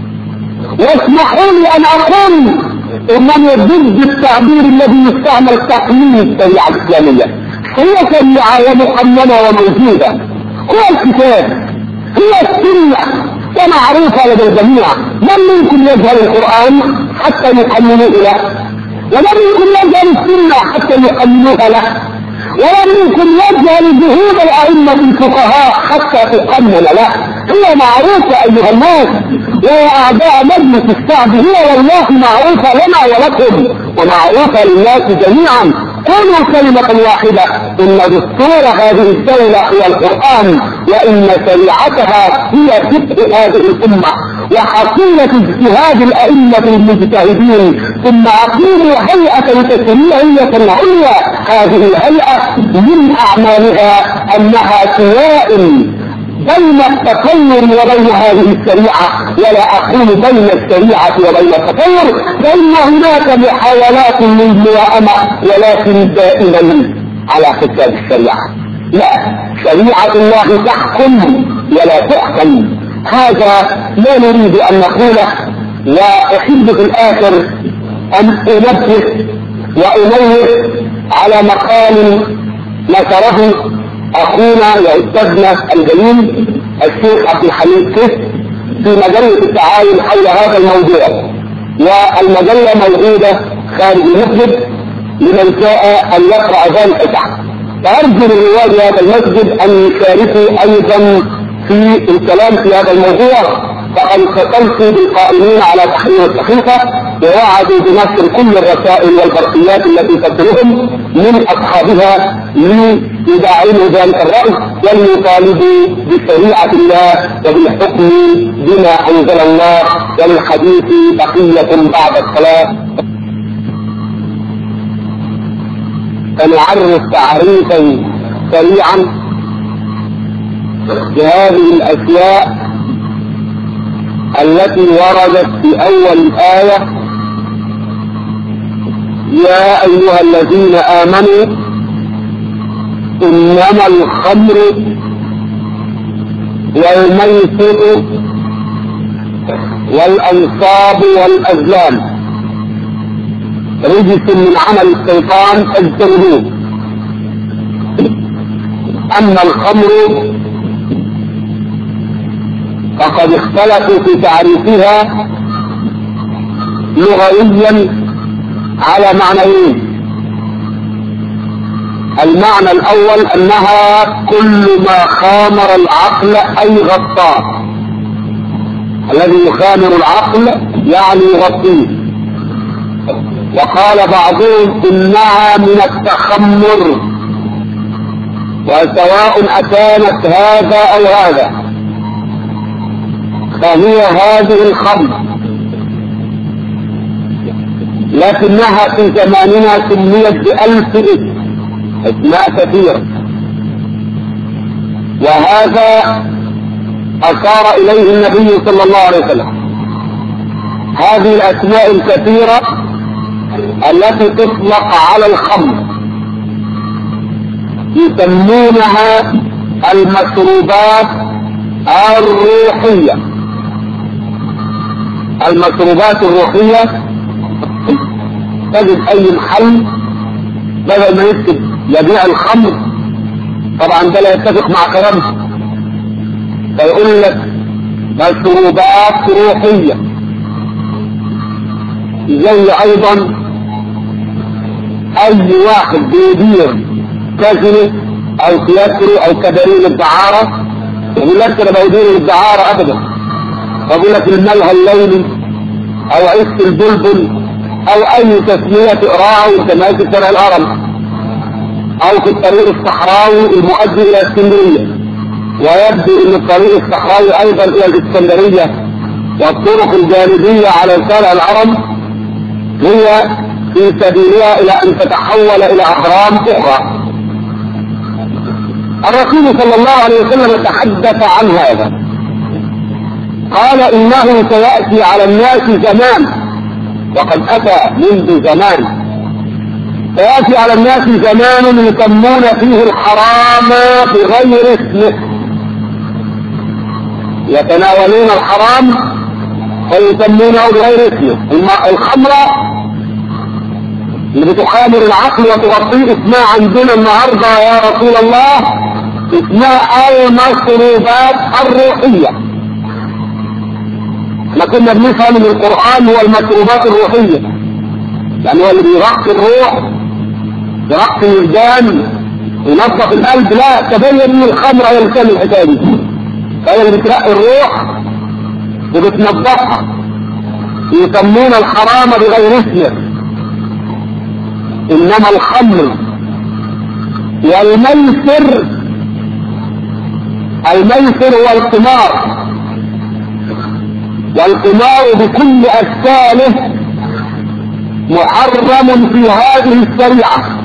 واسمحوا لي أن أقول إنني ضد التعبير الذي يستعمل تقليد الشريعة الإسلامية. هي شريعة ومقننة وموجودة، هو الكتاب، هي السنة ومعروفة لدى الجميع. من منكم يجهل القرآن حتى يقننوه له؟ ومن منكم يجهل السنة حتى يقننوها له؟ ومن منكم يجهل جهود الأئمة الفقهاء حتى تقنن له؟ هي معروفة أيها الناس، ويا أعداء مجلس الشعب هي والله معروفة لنا ولكم ومعروفة للناس جميعا. قولوا كلمة واحدة: إن دستور هذه الدولة هو القرآن، وإن شريعتها هي فقه هذه الأمة وحصيلة اجتهاد الأئمة المجتهدين. ثم أقيموا هيئة تشريعية عليا، هذه الهيئة من أعمالها أنها توائم بين التطور وبين هذه الشريعة، ولا أقول بين الشريعة وبين التطور، فإن هناك محاولات للموائمة ولكن دائما على حساب الشريعة. لا، شريعة الله تحكم ولا تحكم، هذا لا نريد أن نقوله. وأحب في الآخر أن أنبه وأنوه على مقال نشره أخونا وأستاذنا الجليل الشيخ عبد الحميد كيف في مجلة التعاون حول هذا الموضوع، والمجلة موجودة خارج المسجد لمن شاء أن يقرأ ذلك. فأرجو لرواد هذا المسجد أن يشاركوا أيضا في الكلام في هذا الموضوع، فقد اتصلت بالقائمين على تحرير الصحيفة ووعدوا بنشر كل الرسائل والبرقيات التي تصلهم من أصحابها ليدعموا ذلك الرأي وليطالبوا بشريعة الله وبالحكم بما أنزل الله. وللحديث بقية بعد الصلاة. فنعرف تعريفا سريعا بهذه الأشياء التي وردت في أول الآية: يا أيها الذين آمنوا إنما الخمر والميسر والأنصاب والأزلام رجس من عمل الشيطان فاجتنبوه. أما الخمر فقد اختلفوا في تعريفها لغويا على معنيين. المعنى الأول أنها كل ما خامر العقل أي غطاه، الذي يخامر العقل يعني يغطيه. وقال بعضهم إنها من التخمر، وسواء أكانت هذا أو هذا، فهي هذه الخمر، لكنها في زماننا سميت بألف اسم، اسماء كثيرة، وهذا أشار إليه النبي صلى الله عليه وسلم. هذه الأسماء الكثيرة التي تطلق على الخمر يسمونها المشروبات الروحية. المشروبات الروحية تجد أي محل بدل ما يكتب يبيع الخمر، طبعا ده لا يتفق مع كلامه، فيقول لك مشروبات روحية. زي أيضا أي واحد بيدير كازينو أو تياترو أو كباريه للدعارة يقول لك أنا بدير الدعارة أبدا، يقول لك الملهى الليلي أو عيش البلبل أو أي تسمية تقراها وأنت ماشي في شارع الهرم أو في الطريق الصحراوي المؤدي إلى اسكندرية. ويبدو أن الطريق الصحراوي أيضا إلى الاسكندرية والطرق الجانبية على شارع الهرم هي في سبيلها إلى أن تتحول إلى أهرام أخرى. الرسول صلى الله عليه وسلم تحدث عن هذا، قال إنه سيأتي على الناس زمان، وقد أتى منذ زمان، سيأتي على الناس زمان يسمون فيه الحرام بغير اسمه، يتناولون الحرام فيسمونه بغير اسمه. الخمرة اللي بتخامر العقل وتغطيه اسمها عندنا النهارده يا رسول الله اسمها المشروبات الروحية. احنا كنا بنفهم من القرآن هو المشروبات الروحية، يعني هو اللي بيرقي الروح، يرقي الوجدان، ينظف القلب. لا، تبين ان الخمر هي اللي بتعمل الحكايه دي، هي اللي بترقي الروح وبتنظفها. يسمون الحرام بغير اسمه، انما الخمر والميسر، الميسر هو القمار، والقمار بكل اشكاله محرم في هذه الشريعة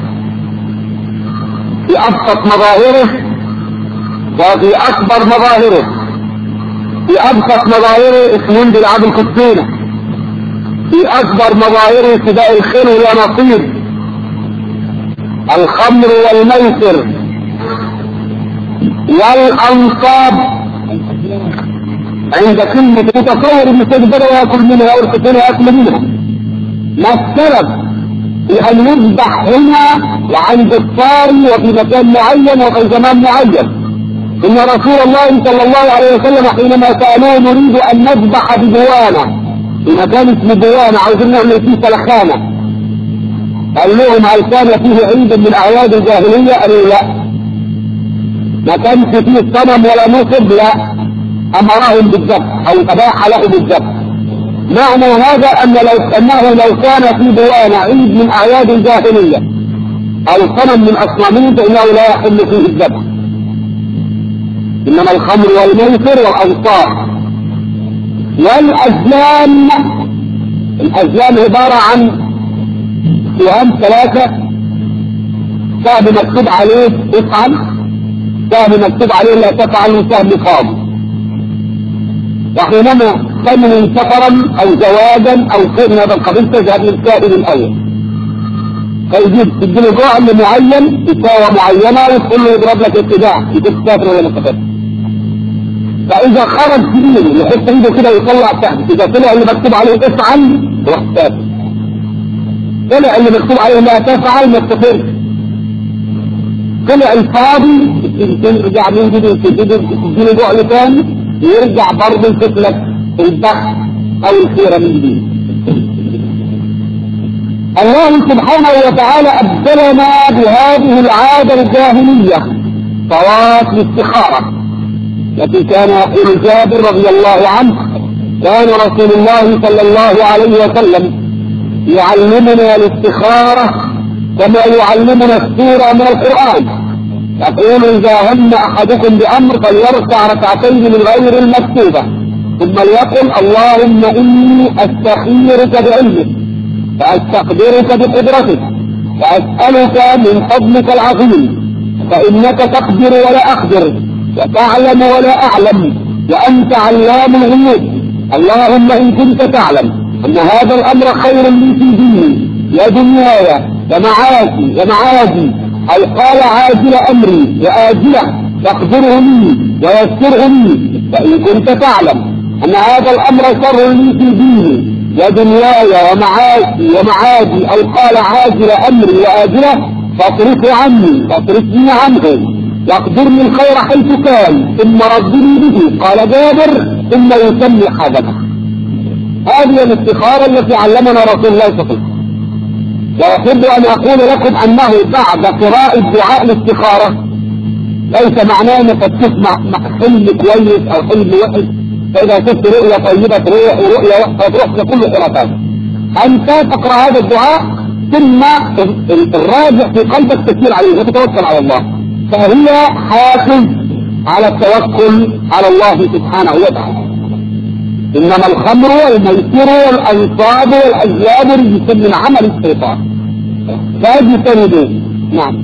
في ابسط مظاهره وفي اكبر مظاهره. في ابسط مظاهره اسمه بلعب الكتينة، في اكبر مظاهره سباق الخيل والنصيب، الخمر والميسر والانصاب. عند كلمة متصور ان تقدر ياكل منها والكتينة ياكل منها. ما السبب في ان يذبح هنا وعند الصاري وفي مكان معين وفي زمان معين؟ ان رسول الله صلى الله عليه وسلم حينما سألوه نريد ان نذبح بدوانة في مكان اسمه دوانة، عاوزين نعمل فيه سلخانة، قال لهم هل كان فيه عيد من اعياد الجاهلية؟ قالوا لا. ما كانش فيه صنم ولا نصب؟ لا. امرهم بالذبح او اباح له بالذبح. معنى هذا ان لو انه لو كان في دوانة عيد من اعياد الجاهلية او صنم من اصنامهم فانه لا يحل فيه الذبح. انما الخمر والميسر والانصار والازلام. الازلام عبارة عن سهام ثلاثة، سهم مكتوب عليه افعل، سهم مكتوب عليه لا تفعل، وسهم قام. وحينما تنوي سفرا او زواجا او شيء من هذا القبيل تذهب للسائل الاول، فيجيب تديله جعل معين بساوة معينة وتقول له يضرب لك اتجاه يكون سافر ولا مسافر. فاذا خرج سبيله يحط ايده كده ويطلع تحت، اذا طلع اللي مكتوب عليه افعل روح سافر، طلع اللي مكتوب عليه لا تفعل ما تسافرش، طلع الفاضي ترجع من جديد تديله جعل ثاني يرجع برضه يشوف لك البحث او الخيره من جديد. الله سبحانه وتعالى ابدلنا بهذه العاده الجاهليه صلاه الاستخاره التي كان يقول جابر رضي الله عنه كان رسول الله صلى الله عليه وسلم يعلمنا الاستخاره كما يعلمنا السوره من القران، يقول إذا هم أحدكم بأمر فليركع ركعتين من غير المكتوبة ثم ليقل اللهم إني أستخيرك بعلمك وأستقدرك بقدرتك وأسألك من فضلك العظيم فإنك تقدر ولا أقدر وتعلم ولا أعلم وأنت علام الغيوب. اللهم إن كنت تعلم أن هذا الأمر خير لي في ديني ودنياي ومعاشي ومعادي أي قال عاجل أمري وآجله فاقدره لي ويسره لي. فإن كنت تعلم أن هذا الأمر شر لي في ديني ودنياي ومعاشي ومعادي أو قال عاجل أمري وآجله فاصرفه عني فاصرفني عنه واقدرني الخير حيث كان ثم ردني به. قال جابر ثم يسمي حاجته. هذه الاستخارة التي علمنا رسول الله صلى الله عليه وسلم. وأحب أن أقول لكم أنه بعد قراءة دعاء الاستخارة ليس معناه أنك تسمع حلم كويس أو حلم وحش فإذا شفت رؤية طيبة تروح ورؤية وحشة تروح لكل خرافات. أنت تقرأ هذا الدعاء ثم الراجع في قلبك تسير عليه وتتوكل على الله، فهي حافز على التوكل على الله سبحانه وتعالى. إنما الخمر والميسر والأنصاب والأزلام رجس من عمل الشيطان فاجتنبوه. نعم.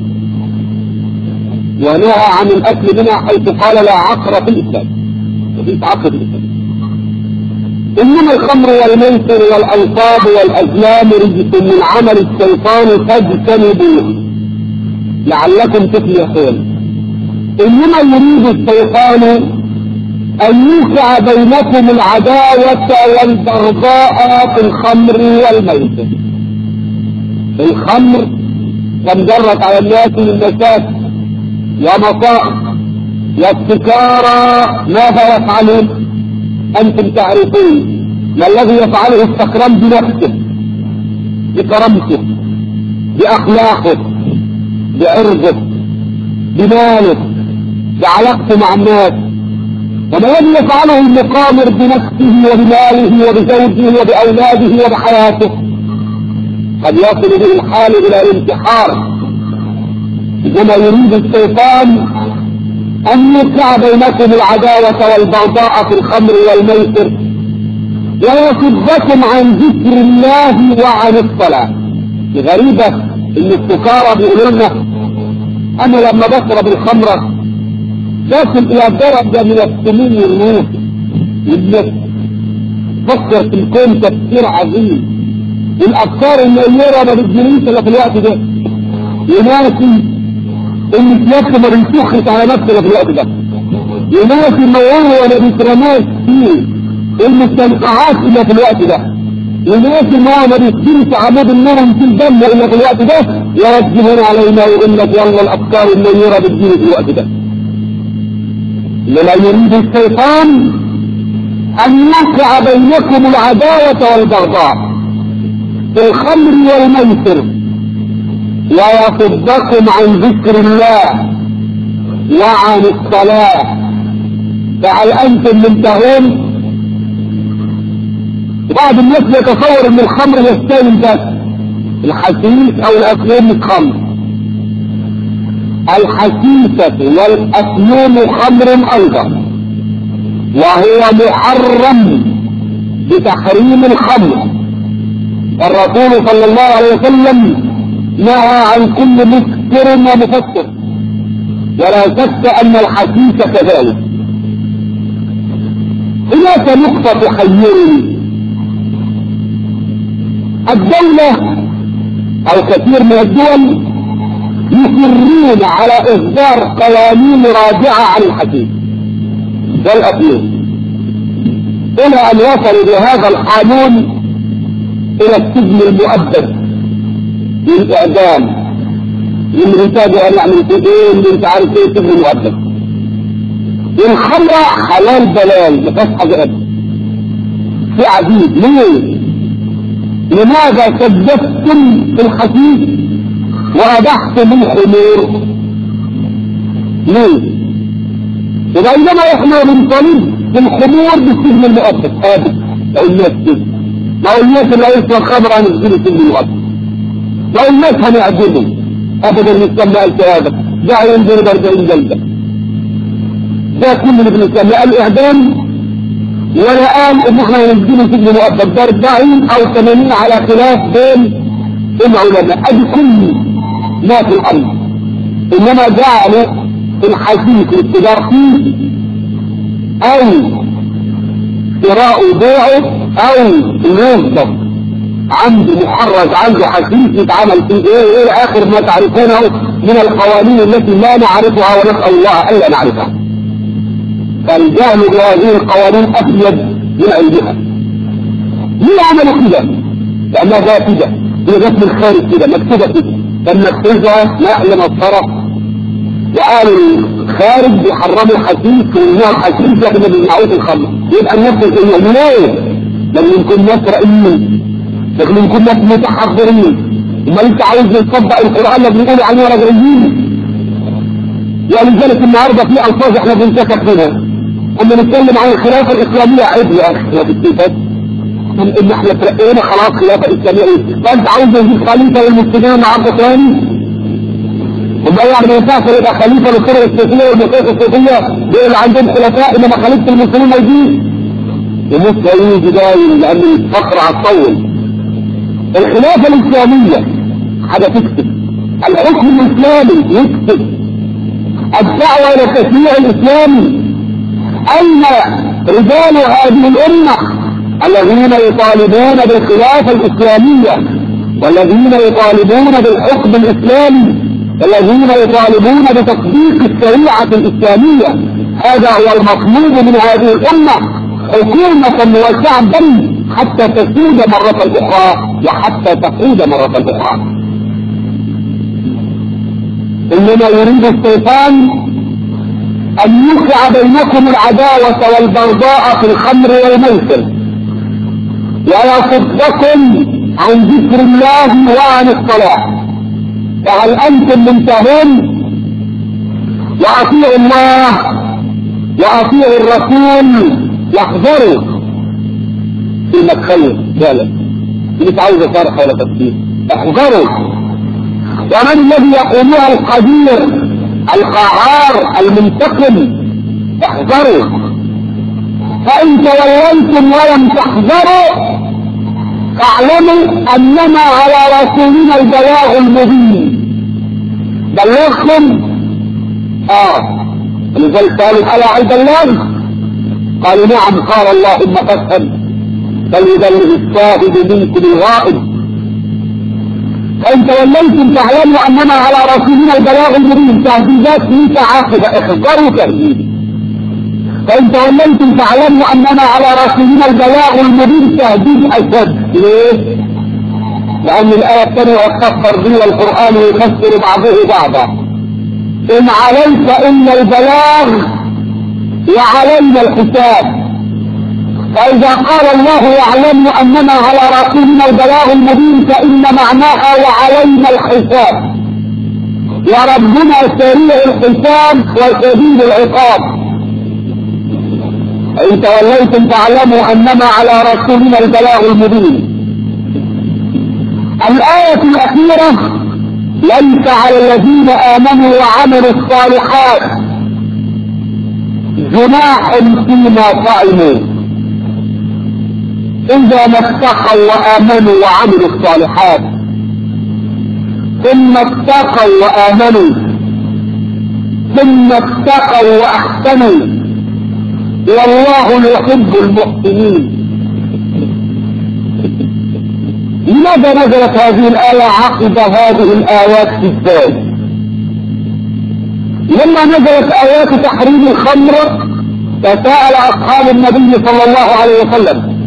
ونهى عن الأكل منها حيث قال لا عقر في الإسلام وفي عقر في الإسلام. إنما الخمر والميسر والأنصاب والأزلام رجس من عمل الشيطان فاجتنبوه لعلكم تفلحون. إنما يريد الشيطان أن يوقع بينكم العداوة والبغضاء في الخمر والميسر. الخمر كم جرت على الناس من مشاكل ومصائب والسكارى ماذا يفعلون؟ أنتم تعرفون ما الذي يفعله السكران بنفسه بكرامته بأخلاقه بعرضه بماله بعلاقته مع الناس. وما الذي يفعله المقامر بنفسه وبماله وبزوجه وبأولاده وبحياته؟ قد يصل به الحال إلى الانتحار. إنما يريد الشيطان أن يوقع بينكم العداوة والبغضاء في الخمر والميسر ويصدكم عن ذكر الله وعن الصلاة. غريبة إن السكارى بيقولوا لنا أنا لما بشرب الخمرة تصل إلى درجة من السموم والموت للنفس. فكر في الكون تفكير عظيم. الأفكار النيرة ما بتجريش إلا في الوقت ده. يناسي إن سيادته ما بيسخت على نفسه في الوقت ده. يناسي ما هو ما بيترماش فيه المستنقعات إلا في الوقت ده. يناسي ما هو ما بيسجلش عمود النور في الدم إلا في الوقت ده. يوجهون علينا ويقول لك يلا الأفكار النيرة بتجري في الوقت ده. لما يريد الشيطان أن يوقع بينكم العداوة والبغضاء في الخمر والميسر ويصدكم عن ذكر الله وعن الصلاة. فهل أنتم منتهون؟ بعض الناس يتصور أن الخمر يستاهل بس الحشيش أو الأسنان الخمر. الحشيشة والأسنان خمر أيضا وهو محرم بتحريم الخمر. الرسول صلى الله عليه وسلم نهى عن كل مسكر ومفسر ولا شك أن الحشيش كذلك. هناك نقطة تحيرني. الدولة أو كثير من الدول يصرون على إصدار قوانين راجعة عن الحشيش والأفيون إلى أن وصلوا بهذا القانون إلى السجن المؤبد للإعدام. اللي يتابع أن يعمل في إيه اللي أنت عارف إيه سجن مؤبد. الخمرة حلال بلال مفيش حاجة أبدا. في عديد ليه؟ لماذا كذبتم في الحشيش وأبحتم الخمور؟ ليه؟ وبينما احنا بنطالب بالخمور بالسجن المؤبد ابدا. لو الناس كده لو الناس اللي يشرب خمر هنسجن السجن المؤبد. لو الناس هنعجبهم ابدا الاسلام ما قالش هذا. جاء ينزل بأربعين جلدة. ده كل اللي بنتكلم، لا قال إعدام ولا قال إن إحنا ينزلوا سجن مؤبد، ده أربعين أو ثمانين على خلاف بين العلماء. أدي كل ما في الأرض، إنما جعلوا الحديث الاتجار فيه أو شراء وبيعه أو يوظف عنده محرز، عنده حديث يتعمل فيه إيه إيه آخر ما تعرفونه من القوانين التي لا نعرفها ونسأل الله ألا نعرفها. فالجهل بهذه القوانين أفيد من علمها. ليه عملوا كده؟ لأنها جاء كده، هي جت من الخارج كده، مكتوبة كده، فالمكتوبة نقل الطرف، وقالوا الخارج بيحرموا الحشيش ويمنعوا الحشيش لكن ما بيمنعوش الخمر. يبقى الناس يقولوا ليه؟ لما يكون ناس رأيين، لكن يكون ناس متحضرين. امال انت عايز تصدق القرآن اللي بيقولوا عليه رجعيين؟ ولذلك النهارده في الفاظ احنا بنتكلم فيها. اما نتكلم عن الخلافه الاسلاميه عيب يا اخي خلافه الكتاب. ان احنا ترقينا خلاص خلافه اسلاميه، فانت عاوز تجيب خليفه للمسلمين النهارده ثاني؟ وما يعني ما ينفعش يبقى خليفه للفرق السياسيه والمقاييس السياسيه دول اللي عندهم خلفاء، انما خليفه المسلمين ما يجيش. يموت هيجي دايم لان الفقر هتطول. الخلافه الاسلاميه حاجه تكتب، الحكم الاسلامي يكتب، الدعوة إلى التشريع الإسلامي. أين رجال هذه الأمة الذين يطالبون بالخلافة الإسلامية والذين يطالبون بالحكم الإسلامي والذين يطالبون بتطبيق الشريعة الإسلامية؟ هذا هو المطلوب من هذه الأمة، حكومة وشعبا حتى تسود مرة أخرى وحتى تقود مرة أخرى. إنما يريد الشيطان أن يوقع بينكم العداوة والبغضاء في الخمر والميسر ويصدكم عن ذكر الله وعن الصلاة. فهل أنتم منتهون؟ وأطيعوا الله وأطيعوا الرسول واحذروا في مدخله ذلك. مش عاوزة شرح ولا تفسير، احذروا. ومن الذي يقومها؟ القدير القهار المنتقم. احذروا. فإن توليتم ولم تحذروا فاعلموا أنما على رسولنا البلاغ المبين. بلغكم؟ اه لذلك قالوا ألا البلاغ؟ قالوا نعم. قال اللهم فاشهد فليبلغ الشاهد منكم الغائب. فإن توليتم فاعلموا أنما على رسولنا البلاغ المبين. تهديدات ليس عاقبة، احذروا تهديد. فإن توليتم فاعلموا أنما على رسولنا البلاغ المبين. تهديد أشد. ليه؟ لأن الآية الثانية والتفسر بي القرآن يفسر بعضه بعضا. إن عليك إلا البلاغ وعلينا الحساب. فإذا قال الله يعلم أننا على رسولنا البلاغ المبين فإن معناها وعلينا الحساب، وربنا سريع الحساب وشديد العقاب. إن توليتم فاعلموا أنما على رسولنا البلاغ المبين. الآية الأخيرة ليس على الذين آمنوا وعملوا الصالحات جناح فيما طعموا إذا ما اتقوا وآمنوا وعملوا الصالحات. ثم اتقوا وآمنوا ثم اتقوا وأحسنوا والله يحب المحسنين. لماذا نزلت هذه الآية عقب هذه الآيات في الثالث؟ لما نزلت آيات تحريم الخمر تساءل أصحاب النبي صلى الله عليه وسلم: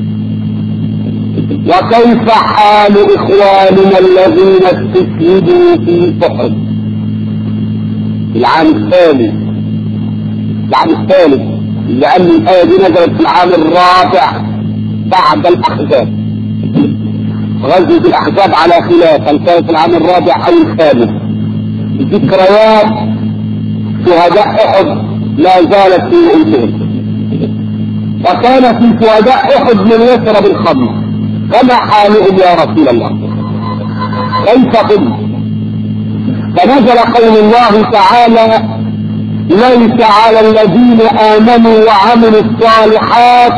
وكيف حال إخواننا الذين استشهدوا في أحد؟ العام الثالث العام الثالث لأن الآية دي نزلت في العام الرابع بعد الأحزاب. غزوة الأحزاب على خلاف هل كانت في العام الرابع أو الخامس. ذكريات شهداء أحد لا زالت في رؤوسهم، وكان في شهداء أحد من يشرب الخمر. فما حالهم يا رسول الله؟ كيف هم؟ فنزل قول الله تعالى: ليس على الذين آمنوا وعملوا الصالحات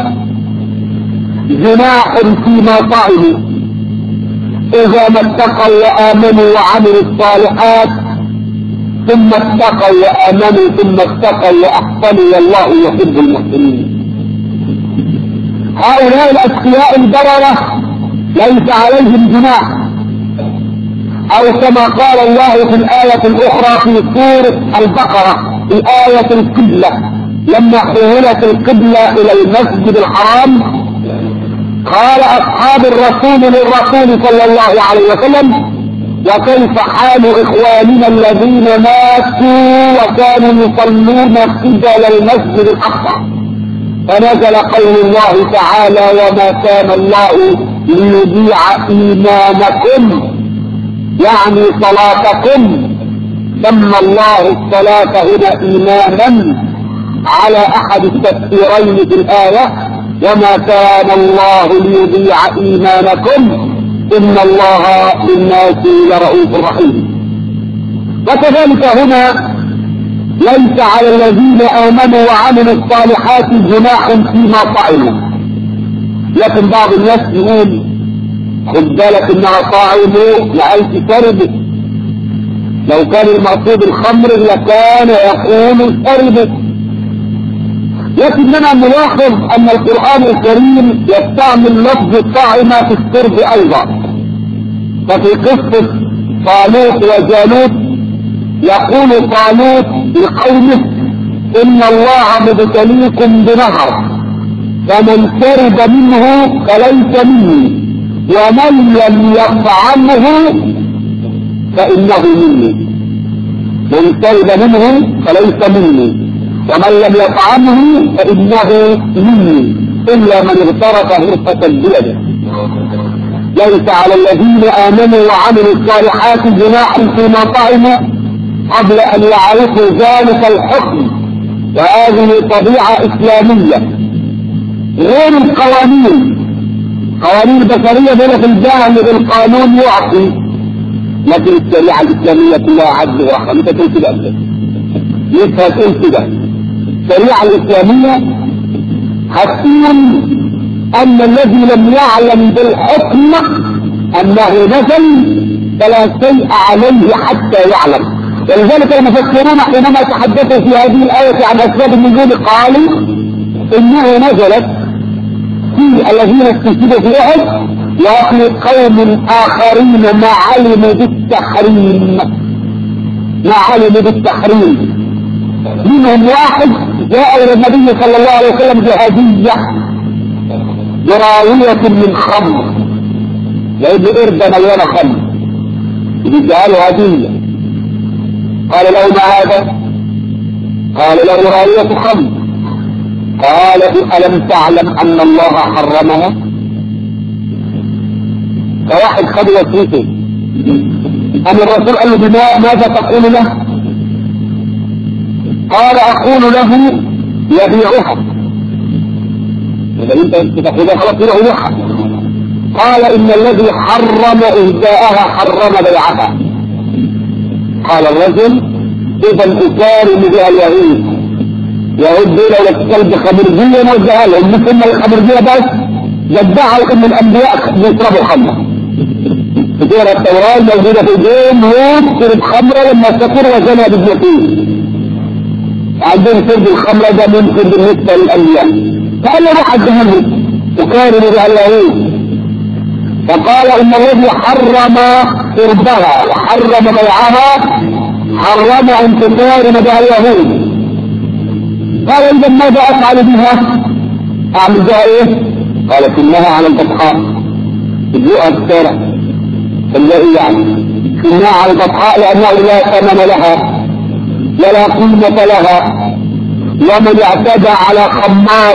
جناح فيما طعموا إذا ما اتقوا وآمنوا وعملوا الصالحات ثم اتقوا وآمنوا ثم اتقوا وأحسنوا والله يحب المحسنين. هؤلاء الأتقياء البررة ليس عليهم جناح، أو كما قال الله في الآية الأخرى في سورة البقرة في آية القبلة لما حولت القبلة إلى المسجد الحرام قال أصحاب الرسول للرسول صلى الله عليه وسلم: وكيف حال إخواننا الذين ماتوا وكانوا يصلون قبل المسجد الأقصى؟ فنزل قول الله تعالى: وما كان الله ليضيع إيمانكم، يعني صلاتكم. سمى الله الصلاة هنا إيمانا على أحد التفسيرين في الآية: وما كان الله ليضيع إيمانكم إن الله بالناس لرؤوف رحيم. وكذلك هنا: ليس على الذين آمنوا وعملوا الصالحات جناح فيما طعموا. لكن بعض الناس يقول: خد بالك انها طعموا لألف شربت، لو كان المقصود الخمر لكان يقول شربت. لكننا نلاحظ ان القرآن الكريم يستعمل لفظ الطعمة في الشرب ايضا. ففي قصة طالوت وجالوت يقول طالوت لقومه: ان الله مبتليكم بنهر فمن شرب منه فليس مني ومن لم يطعمه فانه مني. من شرب منه فليس مني ومن لم يطعمه فانه مني الا من اغترف غرفة بيده. ليس على الذين امنوا وعملوا الصالحات جناح فيما طعموا قبل ان يعرفوا ذلك الحكم. وهذه طبيعة اسلامية غير القوانين. قوانين بشرية بين في الجهل بالقانون يعطي، لكن الشريعة الاسلامية كلها عدل ورحمة. انت تقول كده ابدا، يبقى تقول كده الشريعة الاسلامية هتقول ان الذي لم يعلم بالحكم انه نزل فلا شيء عليه حتى يعلم. ولذلك المفسرون حينما تحدثوا في هذه الآية عن أسباب النزول قالوا إنه نزلت في الذين استشهدوا في أحد وفي قوم آخرين ما علموا بالتحريم ما علموا بالتحريم منهم واحد جاء إلى النبي صلى الله عليه وسلم بهدية براوية من خمر، لأن إردة مليانة خمر يجعله هدية. قال له: ما هذا؟ قال له: راوية خمر. قال: ألم تعلم أن الله حرمها؟ فواحد خد وصيته. أم الرسول قال له: بما ماذا تقول له؟ قال: أقول له يبيعها. إذا أنت تأخذها خلاص يبيعها. قال: إن الذي حرم إهداءها حرم بيعها. قال الرجل: إذا أكارم بها اليهود. يهود دول لو كلب خمرجية نوزعها لهم، مثل ما الخمرجية بس يدعوا إن الأنبياء بيشربوا خمر. كتير التوراة موجودة في الدين هود شرب خمرة لما سكر وزنى باليتيم. عندهم شرب الخمرة ده ممكن بالنسبة للأنبياء. فقال له: روح الجهنم أكارم بها اليهود. فقال: إن الذي حرم شربها وحرم بيعها حرم أن تقارن بها اليهود. قال: إذا ماذا أفعل بها؟ أعمل بها إيه؟ قالت: إنها على البطحاء تجوءها الشارع فالذي يعني إنها على البطحاء لأنه لا ثمن لها ولا قيمة لها، ومن اعتدى على خمار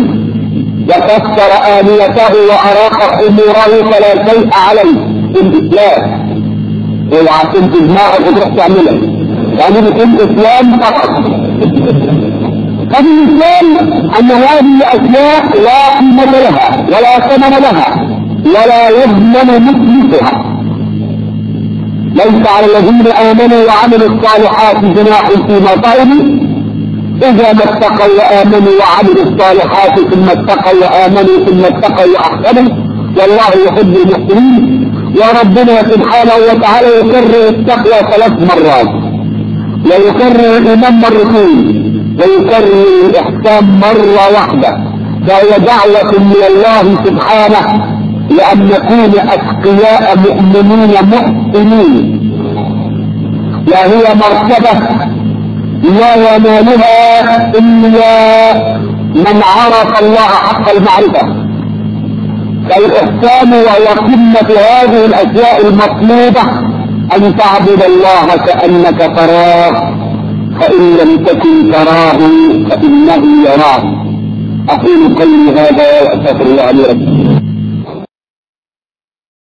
وكسر آنيته وأراق خموره فلا شيء عليه في الإسلام. اوعى تنتج دماغك وتروح تعملها، يعني بيكون إسلام فقط. ففي الإسلام أن هذه أشياء لا قيمة لها ولا ثمن لها ولا يضمن مثلها. ليس على الذين آمنوا وعملوا الصالحات جناح فيما طعموا إذا ما اتقوا وآمنوا وعملوا الصالحات ثم اتقوا وآمنوا ثم اتقوا وأحسنوا والله يحب المحسنين. وربنا سبحانه وتعالى يكرر التقوى ثلاث مرات، ويكرر الإيمان مرتين، ويكرر الإحسان مرة واحدة، فهي دعوة من الله سبحانه لأن نكون أتقياء مؤمنين محسنين، وهي مرتبة لا ينالها إلا من عرف الله حق المعرفة. فالإحسان وهو قمة هذه الأشياء المطلوبة أن تعبد الله كأنك تراه، فإن لم تكن تراه فإنه يراك. أقول قولي هذا وأستغفر الله لي ولكم.